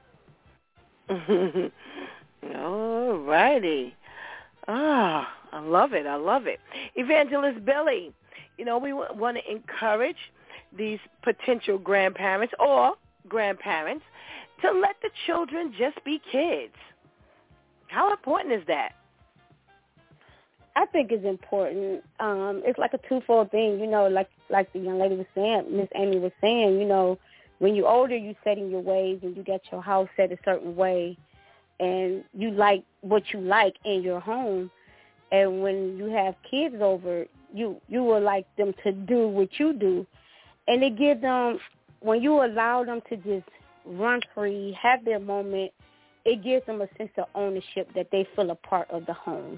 All righty. Ah, I love it. I love it. Evangelist Billy, you know, we w- want to encourage these potential grandparents or grandparents to let the children just be kids. How important is that? I think it's important. Um, it's like a twofold thing, you know, like like the young lady was saying, Miss Amy was saying, you know, when you're older, you set in your ways and you get your house set a certain way and you like what you like in your home. And when you have kids over, you, you will like them to do what you do. And it gives them, when you allow them to just run free, have their moment, it gives them a sense of ownership that they feel a part of the home.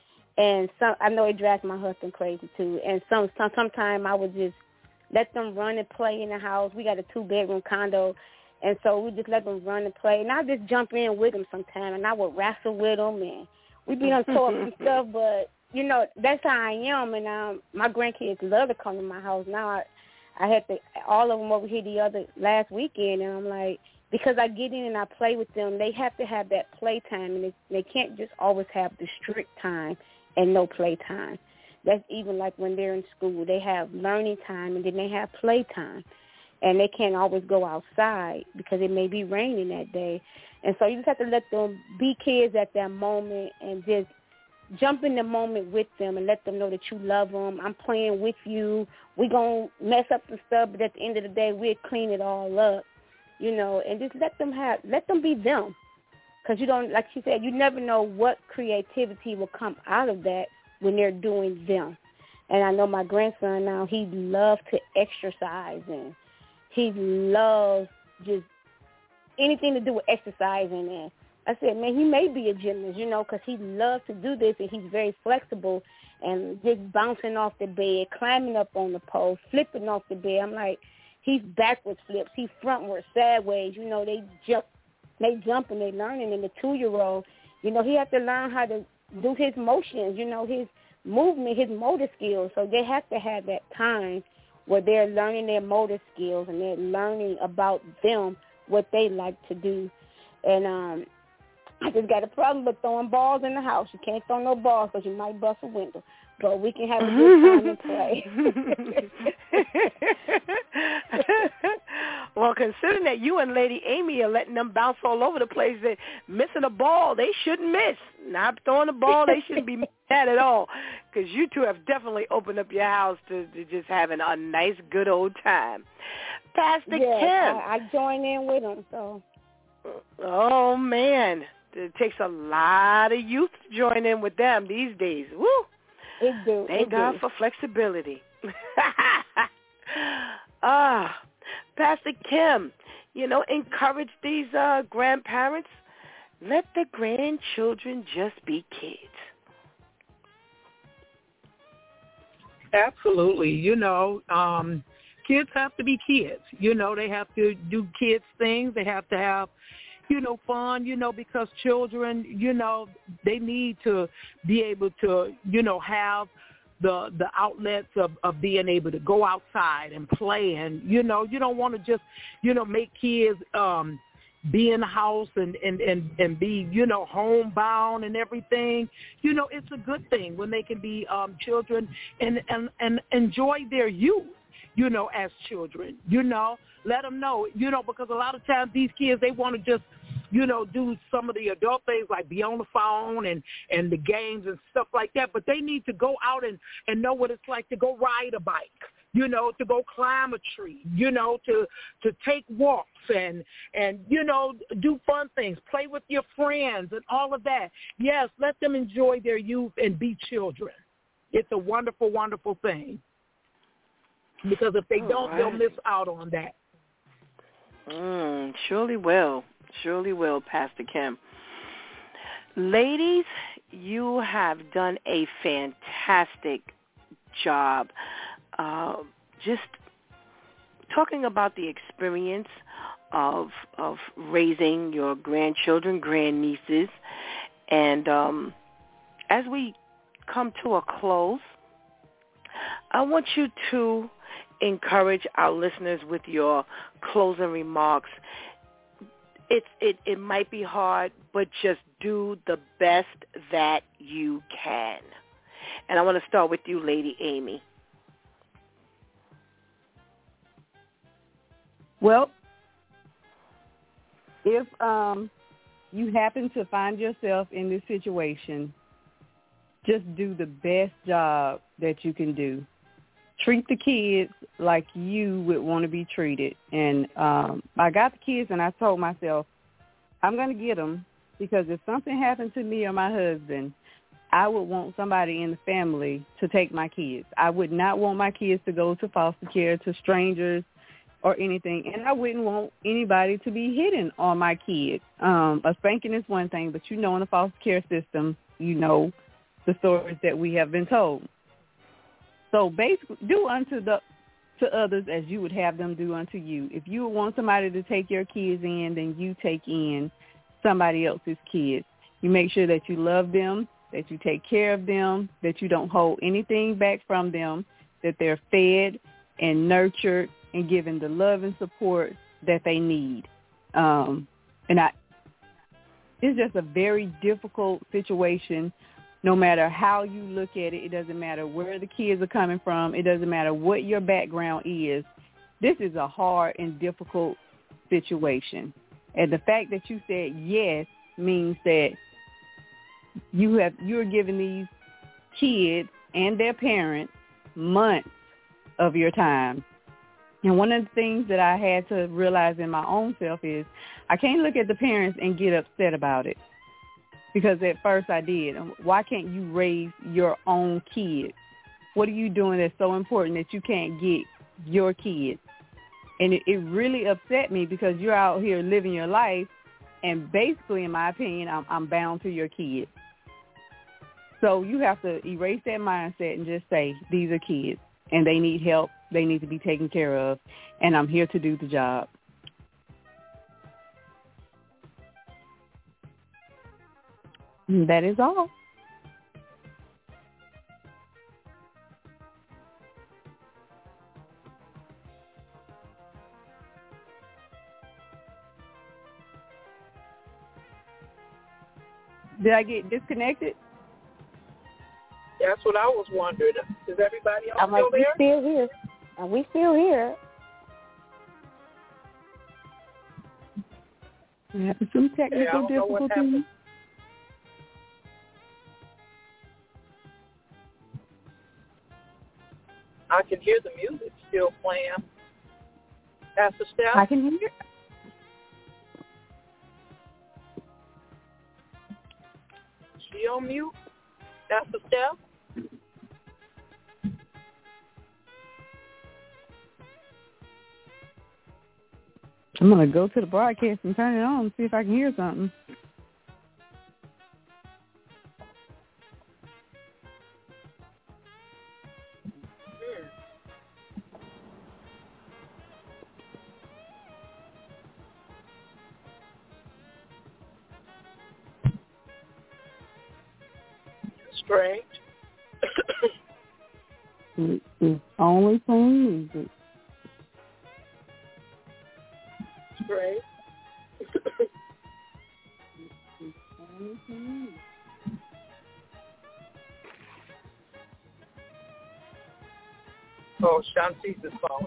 And some, I know it drives my husband crazy too. And some, some sometimes I would just let them run and play in the house. We got a two-bedroom condo, and so we just let them run and play. And I just jump in with them sometimes, and I would wrestle with them, and we be on talk and stuff. But, you know, that's how I am. And um, my grandkids love to come to my house. Now I, I had to, all of them over here the other last weekend, and I'm like, because I get in and I play with them, they have to have that play time, and they, they can't just always have the strict time and no play time. That's even like when they're in school. They have learning time, and then they have play time, and they can't always go outside because it may be raining that day. And so you just have to let them be kids at that moment and just jump in the moment with them and let them know that you love them. I'm playing with you. We're going to mess up some stuff, but at the end of the day, we'll clean it all up. You know, and just let them have, let them be them. Because you don't, like she said, you never know what creativity will come out of that when they're doing them. And I know my grandson now, he loves to exercise, and he loves just anything to do with exercising. And I said, man, he may be a gymnast, you know, because he loves to do this, and he's very flexible and just bouncing off the bed, climbing up on the pole, flipping off the bed. I'm like, he's backwards flips. He's frontward, sideways. You know, they jump, they jump and they learning. And the two-year-old, you know, he has to learn how to do his motions, you know, his movement, his motor skills. So they have to have that time where they're learning their motor skills and they're learning about them, what they like to do. And um, I just got a problem with throwing balls in the house. You can't throw no balls because you might bust a window. But we can have a good time and play. Well, considering that you and Lady Amy are letting them bounce all over the place, that missing a ball, they shouldn't miss. Not throwing the ball, they shouldn't be mad at all, because you two have definitely opened up your house to, to just having a nice, good old time. Pastor yeah, Kim. I, I join in with them. So. Oh, man. It takes a lot of youth to join in with them these days. Woo! It do. Thank it God do. for flexibility. Ah, Pastor Kim, you know, encourage these uh, grandparents. Let the grandchildren just be kids. Absolutely. You know, um, kids have to be kids. You know, they have to do kids things. They have to have, you know, fun, you know, because children, you know, they need to be able to, you know, have the the outlets of, of being able to go outside and play. And, you know, you don't want to just, you know, make kids um, be in the house and, and, and, and be, you know, homebound and everything. You know, it's a good thing when they can be um, children and, and, and enjoy their youth, you know, as children, you know. Let them know, you know, because a lot of times these kids, they want to just, you know, do some of the adult things like be on the phone and, and the games and stuff like that. But they need to go out and, and know what it's like to go ride a bike, you know, to go climb a tree, you know, to to take walks and, and, you know, do fun things, play with your friends and all of that. Yes, let them enjoy their youth and be children. It's a wonderful, wonderful thing. Because if they all don't, right. they'll miss out on that. Mm, surely will. Surely will, Pastor Kim. Ladies, you have done a fantastic job uh, just talking about the experience of of raising your grandchildren, grandnieces. And um, as we come to a close, I want you to encourage our listeners with your closing remarks. It, it it might be hard, but just do the best that you can. And I want to start with you, Lady Amy. Well, if um, you happen to find yourself in this situation, just do the best job that you can do. Treat the kids like you would want to be treated. And um, I got the kids, and I told myself, I'm going to get them because if something happened to me or my husband, I would want somebody in the family to take my kids. I would not want my kids to go to foster care, to strangers or anything. And I wouldn't want anybody to be hitting on my kids. Um, a spanking is one thing, but you know in the foster care system, you know the stories that we have been told. So basically, do unto the to others as you would have them do unto you. If you want somebody to take your kids in, then you take in somebody else's kids. You make sure that you love them, that you take care of them, that you don't hold anything back from them, that they're fed and nurtured and given the love and support that they need. Um, and I, it's just a very difficult situation. No matter how you look at it, it doesn't matter where the kids are coming from. It doesn't matter what your background is. This is a hard and difficult situation. And the fact that you said yes means that you have, you're giving these kids and their parents months of your time. And one of the things that I had to realize in my own self is I can't look at the parents and get upset about it. Because at first I did. Why can't you raise your own kids? What are you doing that's so important that you can't get your kids? And it, it really upset me because you're out here living your life, and basically, in my opinion, I'm, I'm bound to your kids. So you have to erase that mindset and just say, these are kids, and they need help. They need to be taken care of, and I'm here to do the job. That is all. Did I get disconnected? That's what I was wondering. Is everybody else I'm like, still we there? still here. And we still here. Yeah, some Yeah, I technical don't know what difficulties. happened. I can hear the music still playing. Pastor Steph? I can hear. She on mute? Pastor Steph? I'm gonna go to the broadcast and turn it on and see if I can hear something. Strange. It- It's only playing music. Strange. Oh, Shanti's is calling.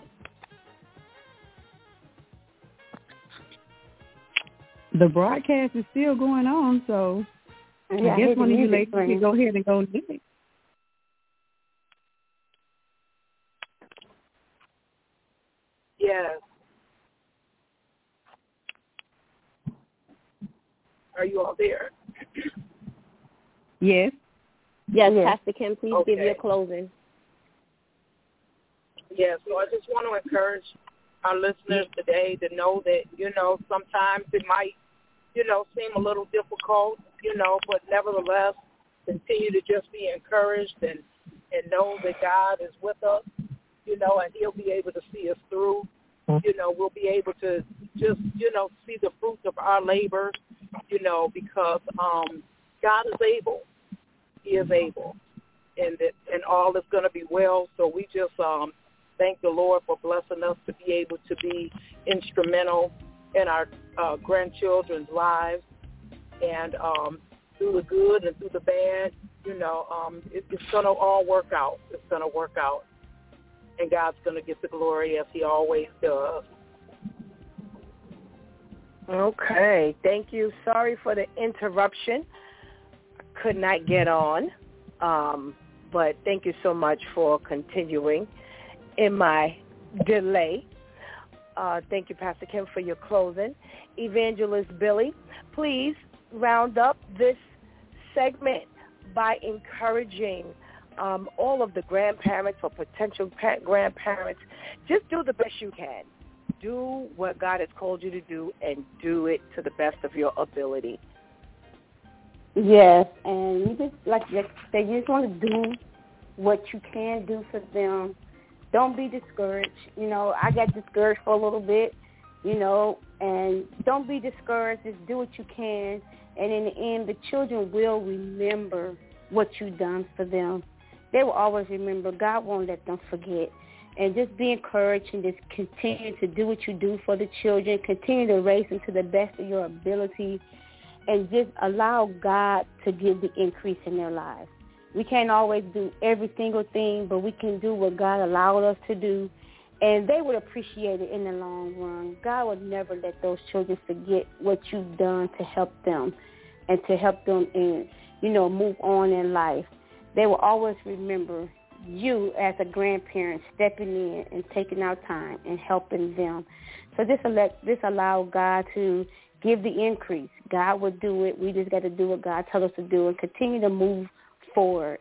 The broadcast is still going on, so Yeah, I I guess hear the one of you music ladies playing. can go ahead and go do it. Yes. Are you all there? Yes. Yes, Yes. Pastor Kim, please give Okay. your closing. Yeah, so I just want to encourage our listeners today to know that, you know, sometimes it might, you know, seem a little difficult, you know, but nevertheless, continue to just be encouraged and, and know that God is with us, you know, and he'll be able to see us through. You know, we'll be able to just, you know, see the fruits of our labor, you know, because um, God is able. He is able. And that, and all is going to be well. So we just um, thank the Lord for blessing us to be able to be instrumental in our uh, grandchildren's lives. And um, through the good and through the bad, you know, um, it, it's going to all work out. It's going to work out. And God's going to get the glory as he always does. Okay. Thank you. Sorry for the interruption. I could not get on. Um, but thank you so much for continuing in my delay. Uh, thank you, Pastor Kim, for your closing. Evangelist Billy, please round up this segment by encouraging um, all of the grandparents or potential pa- grandparents. Just do the best you can. Do what God has called you to do and do it to the best of your ability. Yes, and you just, like you said, you just want to do what you can do for them. Don't be discouraged. You know, I got discouraged for a little bit, you know, and don't be discouraged. Just do what you can. And in the end, the children will remember what you've done for them. They will always remember. God won't let them forget. And just be encouraged and just continue to do what you do for the children. Continue to raise them to the best of your ability. And just allow God to give the increase in their lives. We can't always do every single thing, but we can do what God allowed us to do. And they would appreciate it in the long run. God would never let those children forget what you've done to help them and to help them, in, you know, move on in life. They will always remember you as a grandparent stepping in and taking our time and helping them. So just let this allow God to give the increase. God will do it. We just got to do what God told us to do and continue to move forward.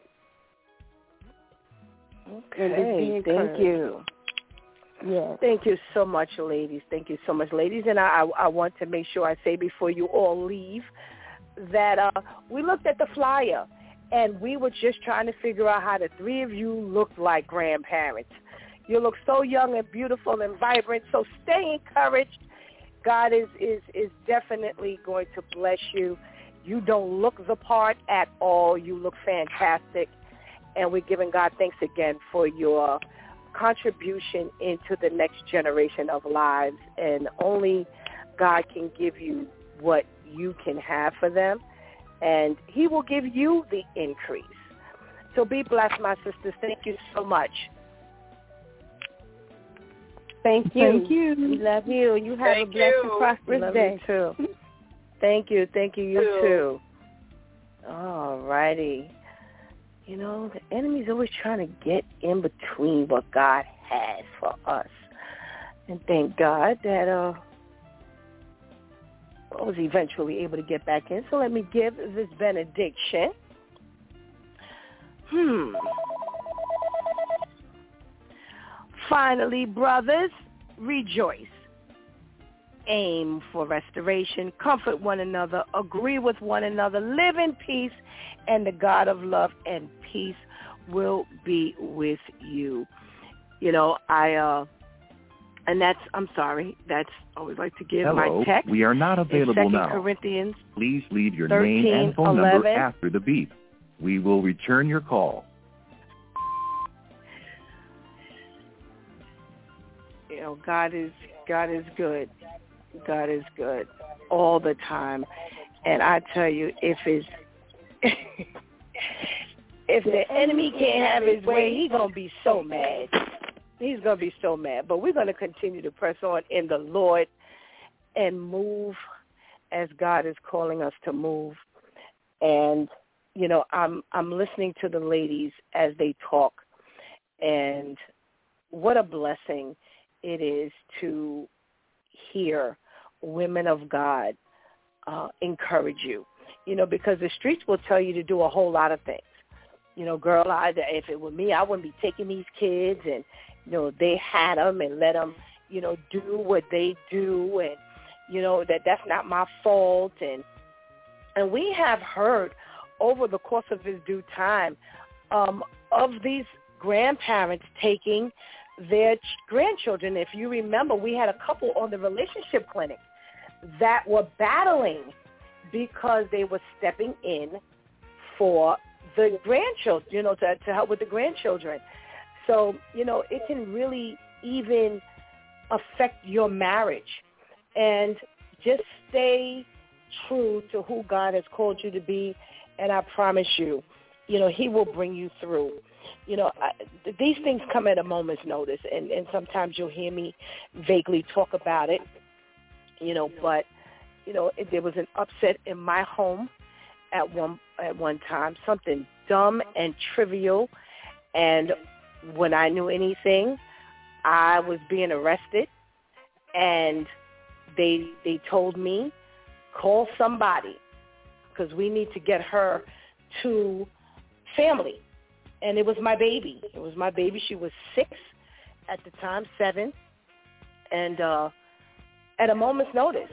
Okay, thank you. Yes. Thank you so much, ladies. Thank you so much, ladies. And I, I want to make sure I say before you all leave that uh, we looked at the flyer, and we were just trying to figure out how the three of you looked like grandparents. You look so young and beautiful and vibrant, so stay encouraged. God is, is, is definitely going to bless you. You don't look the part at all. You look fantastic. And we're giving God thanks again for your contribution into the next generation of lives. And only God can give you what you can have for them. and he will give you the increase. So be blessed, my sisters. Thank you so much. Thank you. Thank you. We love you. You have Thank a blessed you. and prosperous love day. You too. Thank you. Thank you. You too. too. All righty. You know, the enemy's always trying to get in between what God has for us. And thank God that uh, I was eventually able to get back in. So let me give this benediction. Hmm. Finally, brothers, rejoice. Aim for restoration, comfort one another, agree with one another, live in peace, and the God of love and peace will be with you. You know, I, uh, and that's, I'm sorry, that's, I always like to give Hello, my text. we are not available Second now. Corinthians Please leave your thirteen, name and phone eleven. number after the beep. We will return your call. You know, God is, God is good. God is good all the time. And I tell you, if it's, if the enemy can't have his way, he's going to be so mad. He's going to be so mad. But we're going to continue to press on in the Lord and move as God is calling us to move. And, you know, I'm I'm listening to the ladies as they talk. And what a blessing it is to hear women of God uh, encourage you, you know, because the streets will tell you to do a whole lot of things. You know, girl, I, if it were me, I wouldn't be taking these kids and, you know, they had them and let them, you know, do what they do and, you know, that that's not my fault. And, and we have heard over the course of this due time um, of these grandparents taking their ch- grandchildren. If you remember, we had a couple on the relationship clinic that were battling because they were stepping in for the grandchildren, you know, to, to help with the grandchildren. So, you know, it can really even affect your marriage. And just stay true to who God has called you to be, and I promise you, you know, he will bring you through. You know, I, these things come at a moment's notice, and, and sometimes you'll hear me vaguely talk about it, you know, but, you know, it, there was an upset in my home at one at one time, something dumb and trivial, and when I knew anything, I was being arrested, and they they told me, call somebody, because we need to get her to family. And it was my baby. It was my baby. She was six at the time, seven. And uh, at a moment's notice,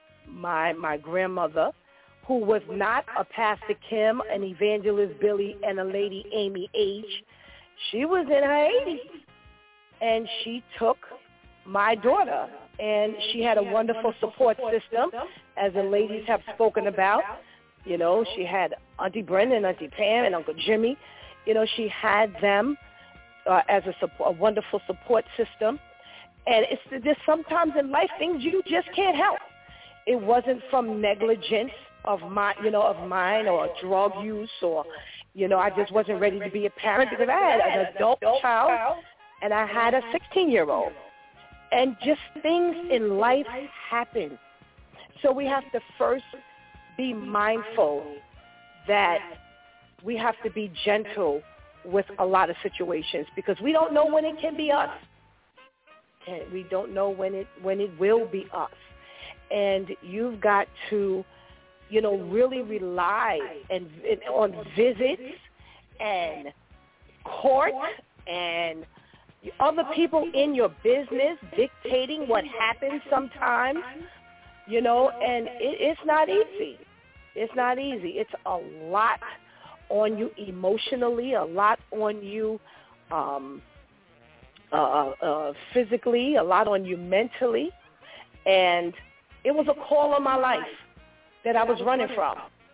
my my grandmother, who was not a Pastor Kim, an Evangelist Billy, and a lady Amy H., she was in her eighties. And she took my daughter, and she had a wonderful support system, as the ladies have spoken about. You know, she had Auntie Brenda and Auntie Pam and Uncle Jimmy. You know, she had them uh, as a, support, a wonderful support system. And it's just sometimes in life things you just can't help. It wasn't from negligence of my, you know, of mine or drug use or, you know, I just wasn't ready to be a parent because I had an adult child and I had a sixteen-year-old. And just things in life happen. So we have to first be mindful that we have to be gentle with a lot of situations because we don't know when it can be us. And we don't know when it when it will be us. And you've got to, you know, really rely and, and on visits and court and other people in your business dictating what happens sometimes, you know, and it, it's not easy. It's not easy. It's a lot on you emotionally, a lot on you um, uh, uh, physically, a lot on you mentally. And it was a call on my life that I was running from.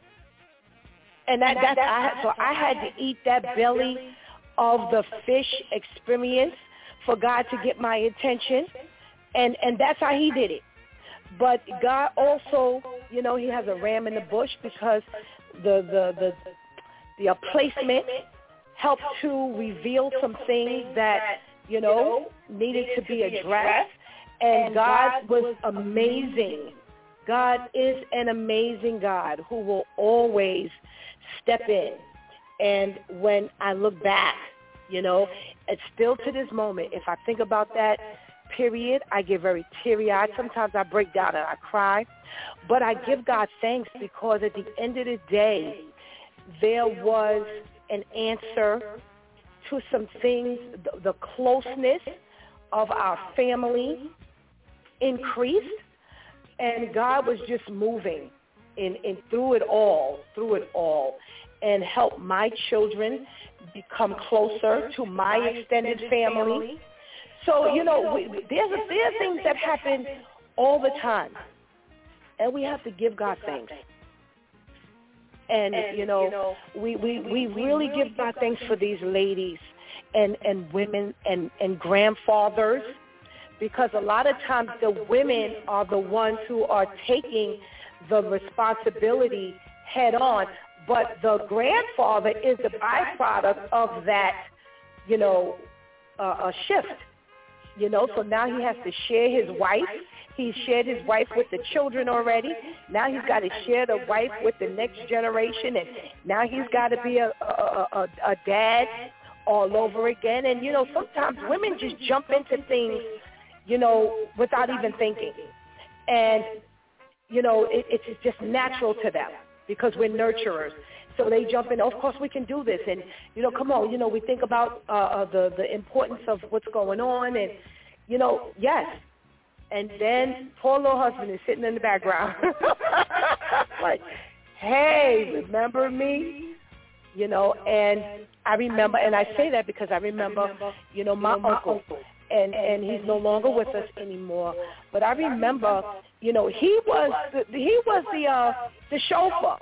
And that, that I, so I had to eat that belly of the fish experience for God to get my attention. And, and that's how he did it. But God also, you know, he has a ram in the bush because the the the the uh, placement helped to reveal some things that, you know, needed to be addressed. And God was amazing. God is an amazing God who will always step in. And when I look back, you know, it's still to this moment, if I think about that period, I get very teary-eyed. Sometimes I break down and I cry. But I give God thanks because at the end of the day, there was an answer to some things. The, the closeness of our family increased, and God was just moving in, in through it all, through it all, and help my children become closer to my extended family. So, you know, we, there's, a, there are things that happen all the time, and we have to give God thanks. And, you know, we, we, we really give God thanks for these ladies and, and women and, and grandfathers, because a lot of times the women are the ones who are taking the responsibility head on, but the grandfather is the byproduct of that, you know, uh, a shift. You know, so now he has to share his wife. He's shared his wife with the children already. Now he's got to share the wife with the next generation, and now he's got to be a, a, a, a dad all over again. And, you know, sometimes women just jump into things, you know, without even thinking. And, you know, it, it's just natural to them because we're nurturers. So they jump in, oh, of course we can do this. And, you know, come on, you know, we think about uh, the, the importance of what's going on. And, you know, yes. And then poor little husband is sitting in the background. Like, hey, remember me? You know, and I remember, and I say that because I remember, you know, my uncle. And, and he's no longer with us anymore. But I remember, you know, he was the, he was the uh, the chauffeur.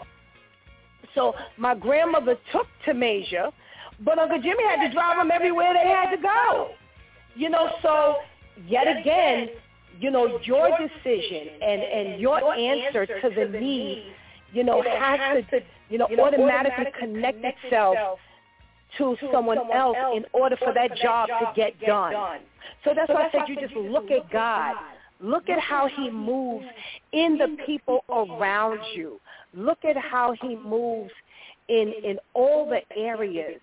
So my grandmother took Tamasia, but Uncle Jimmy had to drive them everywhere they had to go. You know, so yet again, you know, your decision and, and your answer to the need, you know, has to, you know, automatically connect itself to someone else in order for that job to get done. So that's why I said you just look at God. Look at how he moves in the people around you. Look at how he moves in, in all the areas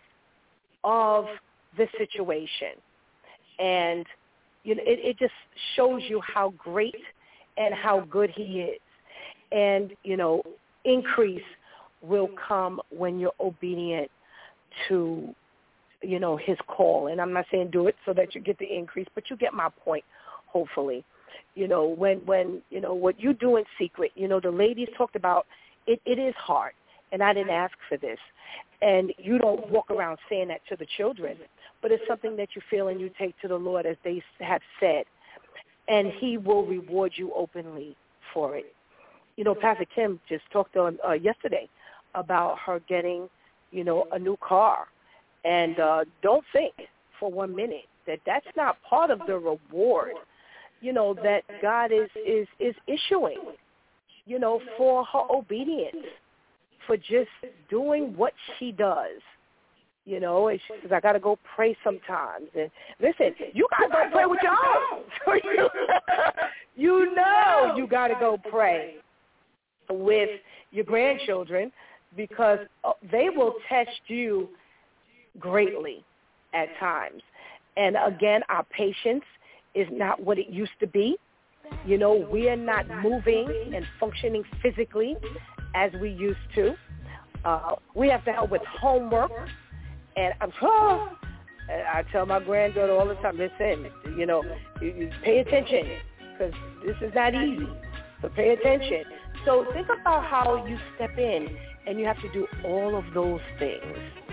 of the situation. And, you know, it, it just shows you how great and how good he is. And, you know, increase will come when you're obedient to, you know, his call. And I'm not saying do it so that you get the increase, but you get my point, hopefully. You know, when, when you know, what you do in secret, you know, the ladies talked about, it, it is hard, and I didn't ask for this. And you don't walk around saying that to the children, but it's something that you feel and you take to the Lord, as they have said, and he will reward you openly for it. You know, Pastor Kim just talked on uh, yesterday about her getting, you know, a new car. And uh, don't think for one minute that that's not part of the reward, you know, that God is, is, is issuing, you know, for her obedience, for just doing what she does. You know, and she says, I got to go pray sometimes. And listen, you got to go pray with your own. So you, you know you got to go pray with your grandchildren, because they will test you greatly at times. And again, our patience is not what it used to be. You know, we are not moving and functioning physically as we used to. Uh, we have to help with homework. And I'm oh, I tell my granddaughter all the time, listen, you know, you, you pay attention, because this is not easy. So pay attention. So think about how you step in and you have to do all of those things.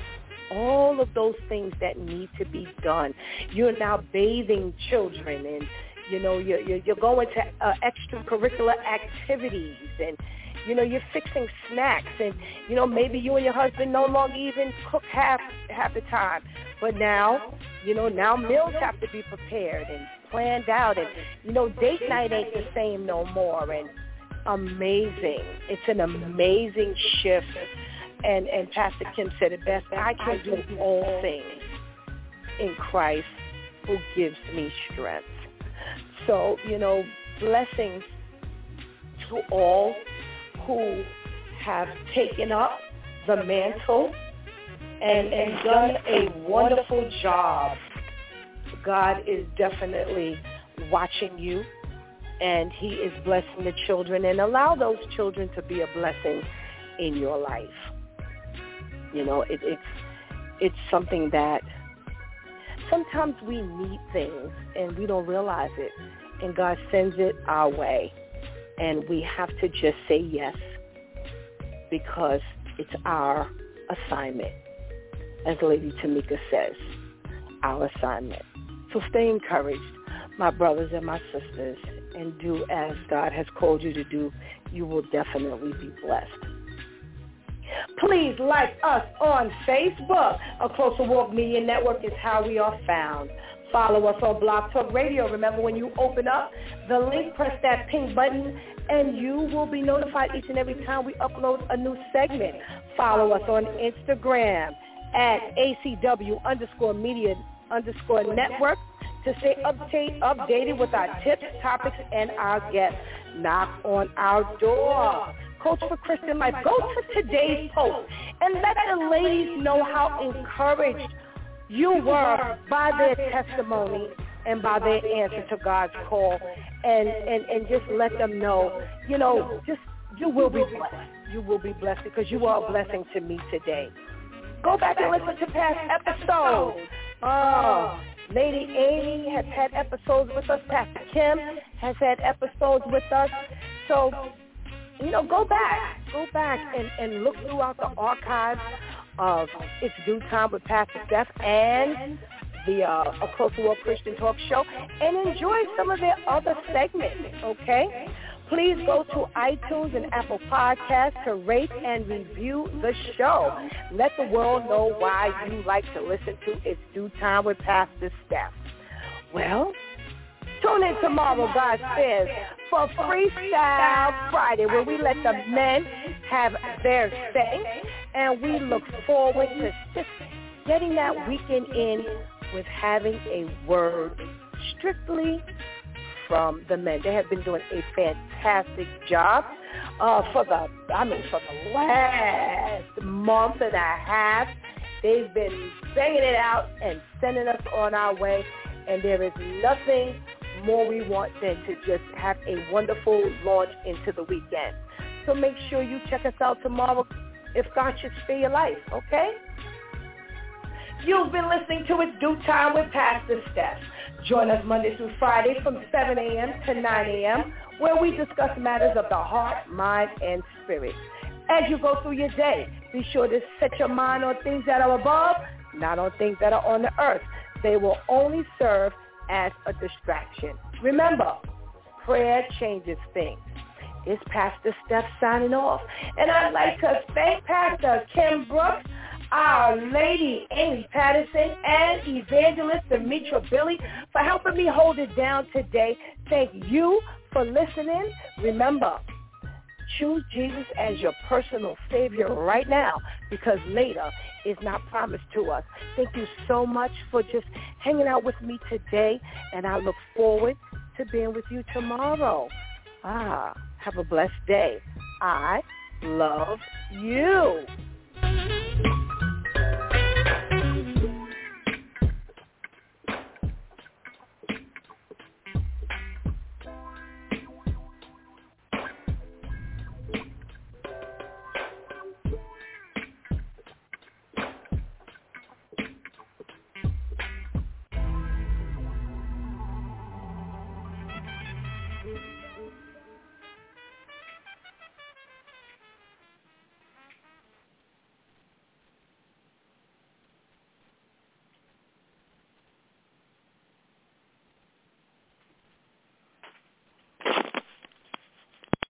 All of those things that need to be done. You're now bathing children, and, you know, you're, you're, you're going to uh, extracurricular activities, and, you know, you're fixing snacks, and, you know, maybe you and your husband no longer even cook half half the time. But now, you know, now meals have to be prepared and planned out, and, you know, date night ain't the same no more, and amazing. It's an amazing shift And, and Pastor Kim said it best, I can do all things in Christ who gives me strength. So, you know, blessings to all who have taken up the mantle and, and done a wonderful job. God is definitely watching you, and he is blessing the children, and allow those children to be a blessing in your life. You know, it, it's it's something that sometimes we need things and we don't realize it, and God sends it our way, and we have to just say yes because it's our assignment, as Lady Tamika says, our assignment. So stay encouraged, my brothers and my sisters, and do as God has called you to do. You will definitely be blessed. Please like us on Facebook. A Closer Walk Media Network is how we are found. Follow us on Blog Talk Radio. Remember, when you open up the link, press that pink button, and you will be notified each and every time we upload a new segment. Follow us on Instagram at A C W underscore media underscore network to stay update, updated with our tips, topics, and our guests. Knock on our door. Coach for Christian Life. Go to today's post and let the ladies know how encouraged you were by their testimony and by their answer to God's call, and, and, and just let them know, you know, just you will be blessed. You will be blessed because you are a blessing to me today. Go back and listen to past episodes. Oh, Lady Amy has had episodes with us. Pastor Kim has had episodes with us. So, you know, go back. Go back and, and look throughout the archives of It's Due Time with Pastor Steph and the uh, A Closer Walk Christian Talk Show, and enjoy some of their other segments, okay? Please go to iTunes and Apple Podcasts to rate and review the show. Let the world know why you like to listen to It's Due Time with Pastor Steph. Well, tune in tomorrow, God says, for Freestyle Friday, where we let the men have their say, and we look forward to just getting that weekend in with having a word strictly from the men. They have been doing a fantastic job uh, for the, I mean, for the last month and a half. They've been banging it out and sending us on our way, and there is nothing more we want than to just have a wonderful launch into the weekend. So make sure you check us out tomorrow if God should spare your life, okay? You've been listening to It's Due Time with Pastor Steph. Join us Monday through Friday from seven a.m. to nine a.m. where we discuss matters of the heart, mind, and spirit. As you go through your day, be sure to set your mind on things that are above, not on things that are on the earth. They will only serve as a distraction. Remember, prayer changes things. It's Pastor Steph signing off. And I'd like to thank Pastor Kim Brooks, our Lady Amy Patterson, and Evangelist Demetra Billy for helping me hold it down today. Thank you for listening. Remember, choose Jesus as your personal Savior right now, because later is not promised to us. Thank you so much for just hanging out with me today, and I look forward to being with you tomorrow. Ah, have a blessed day. I love you.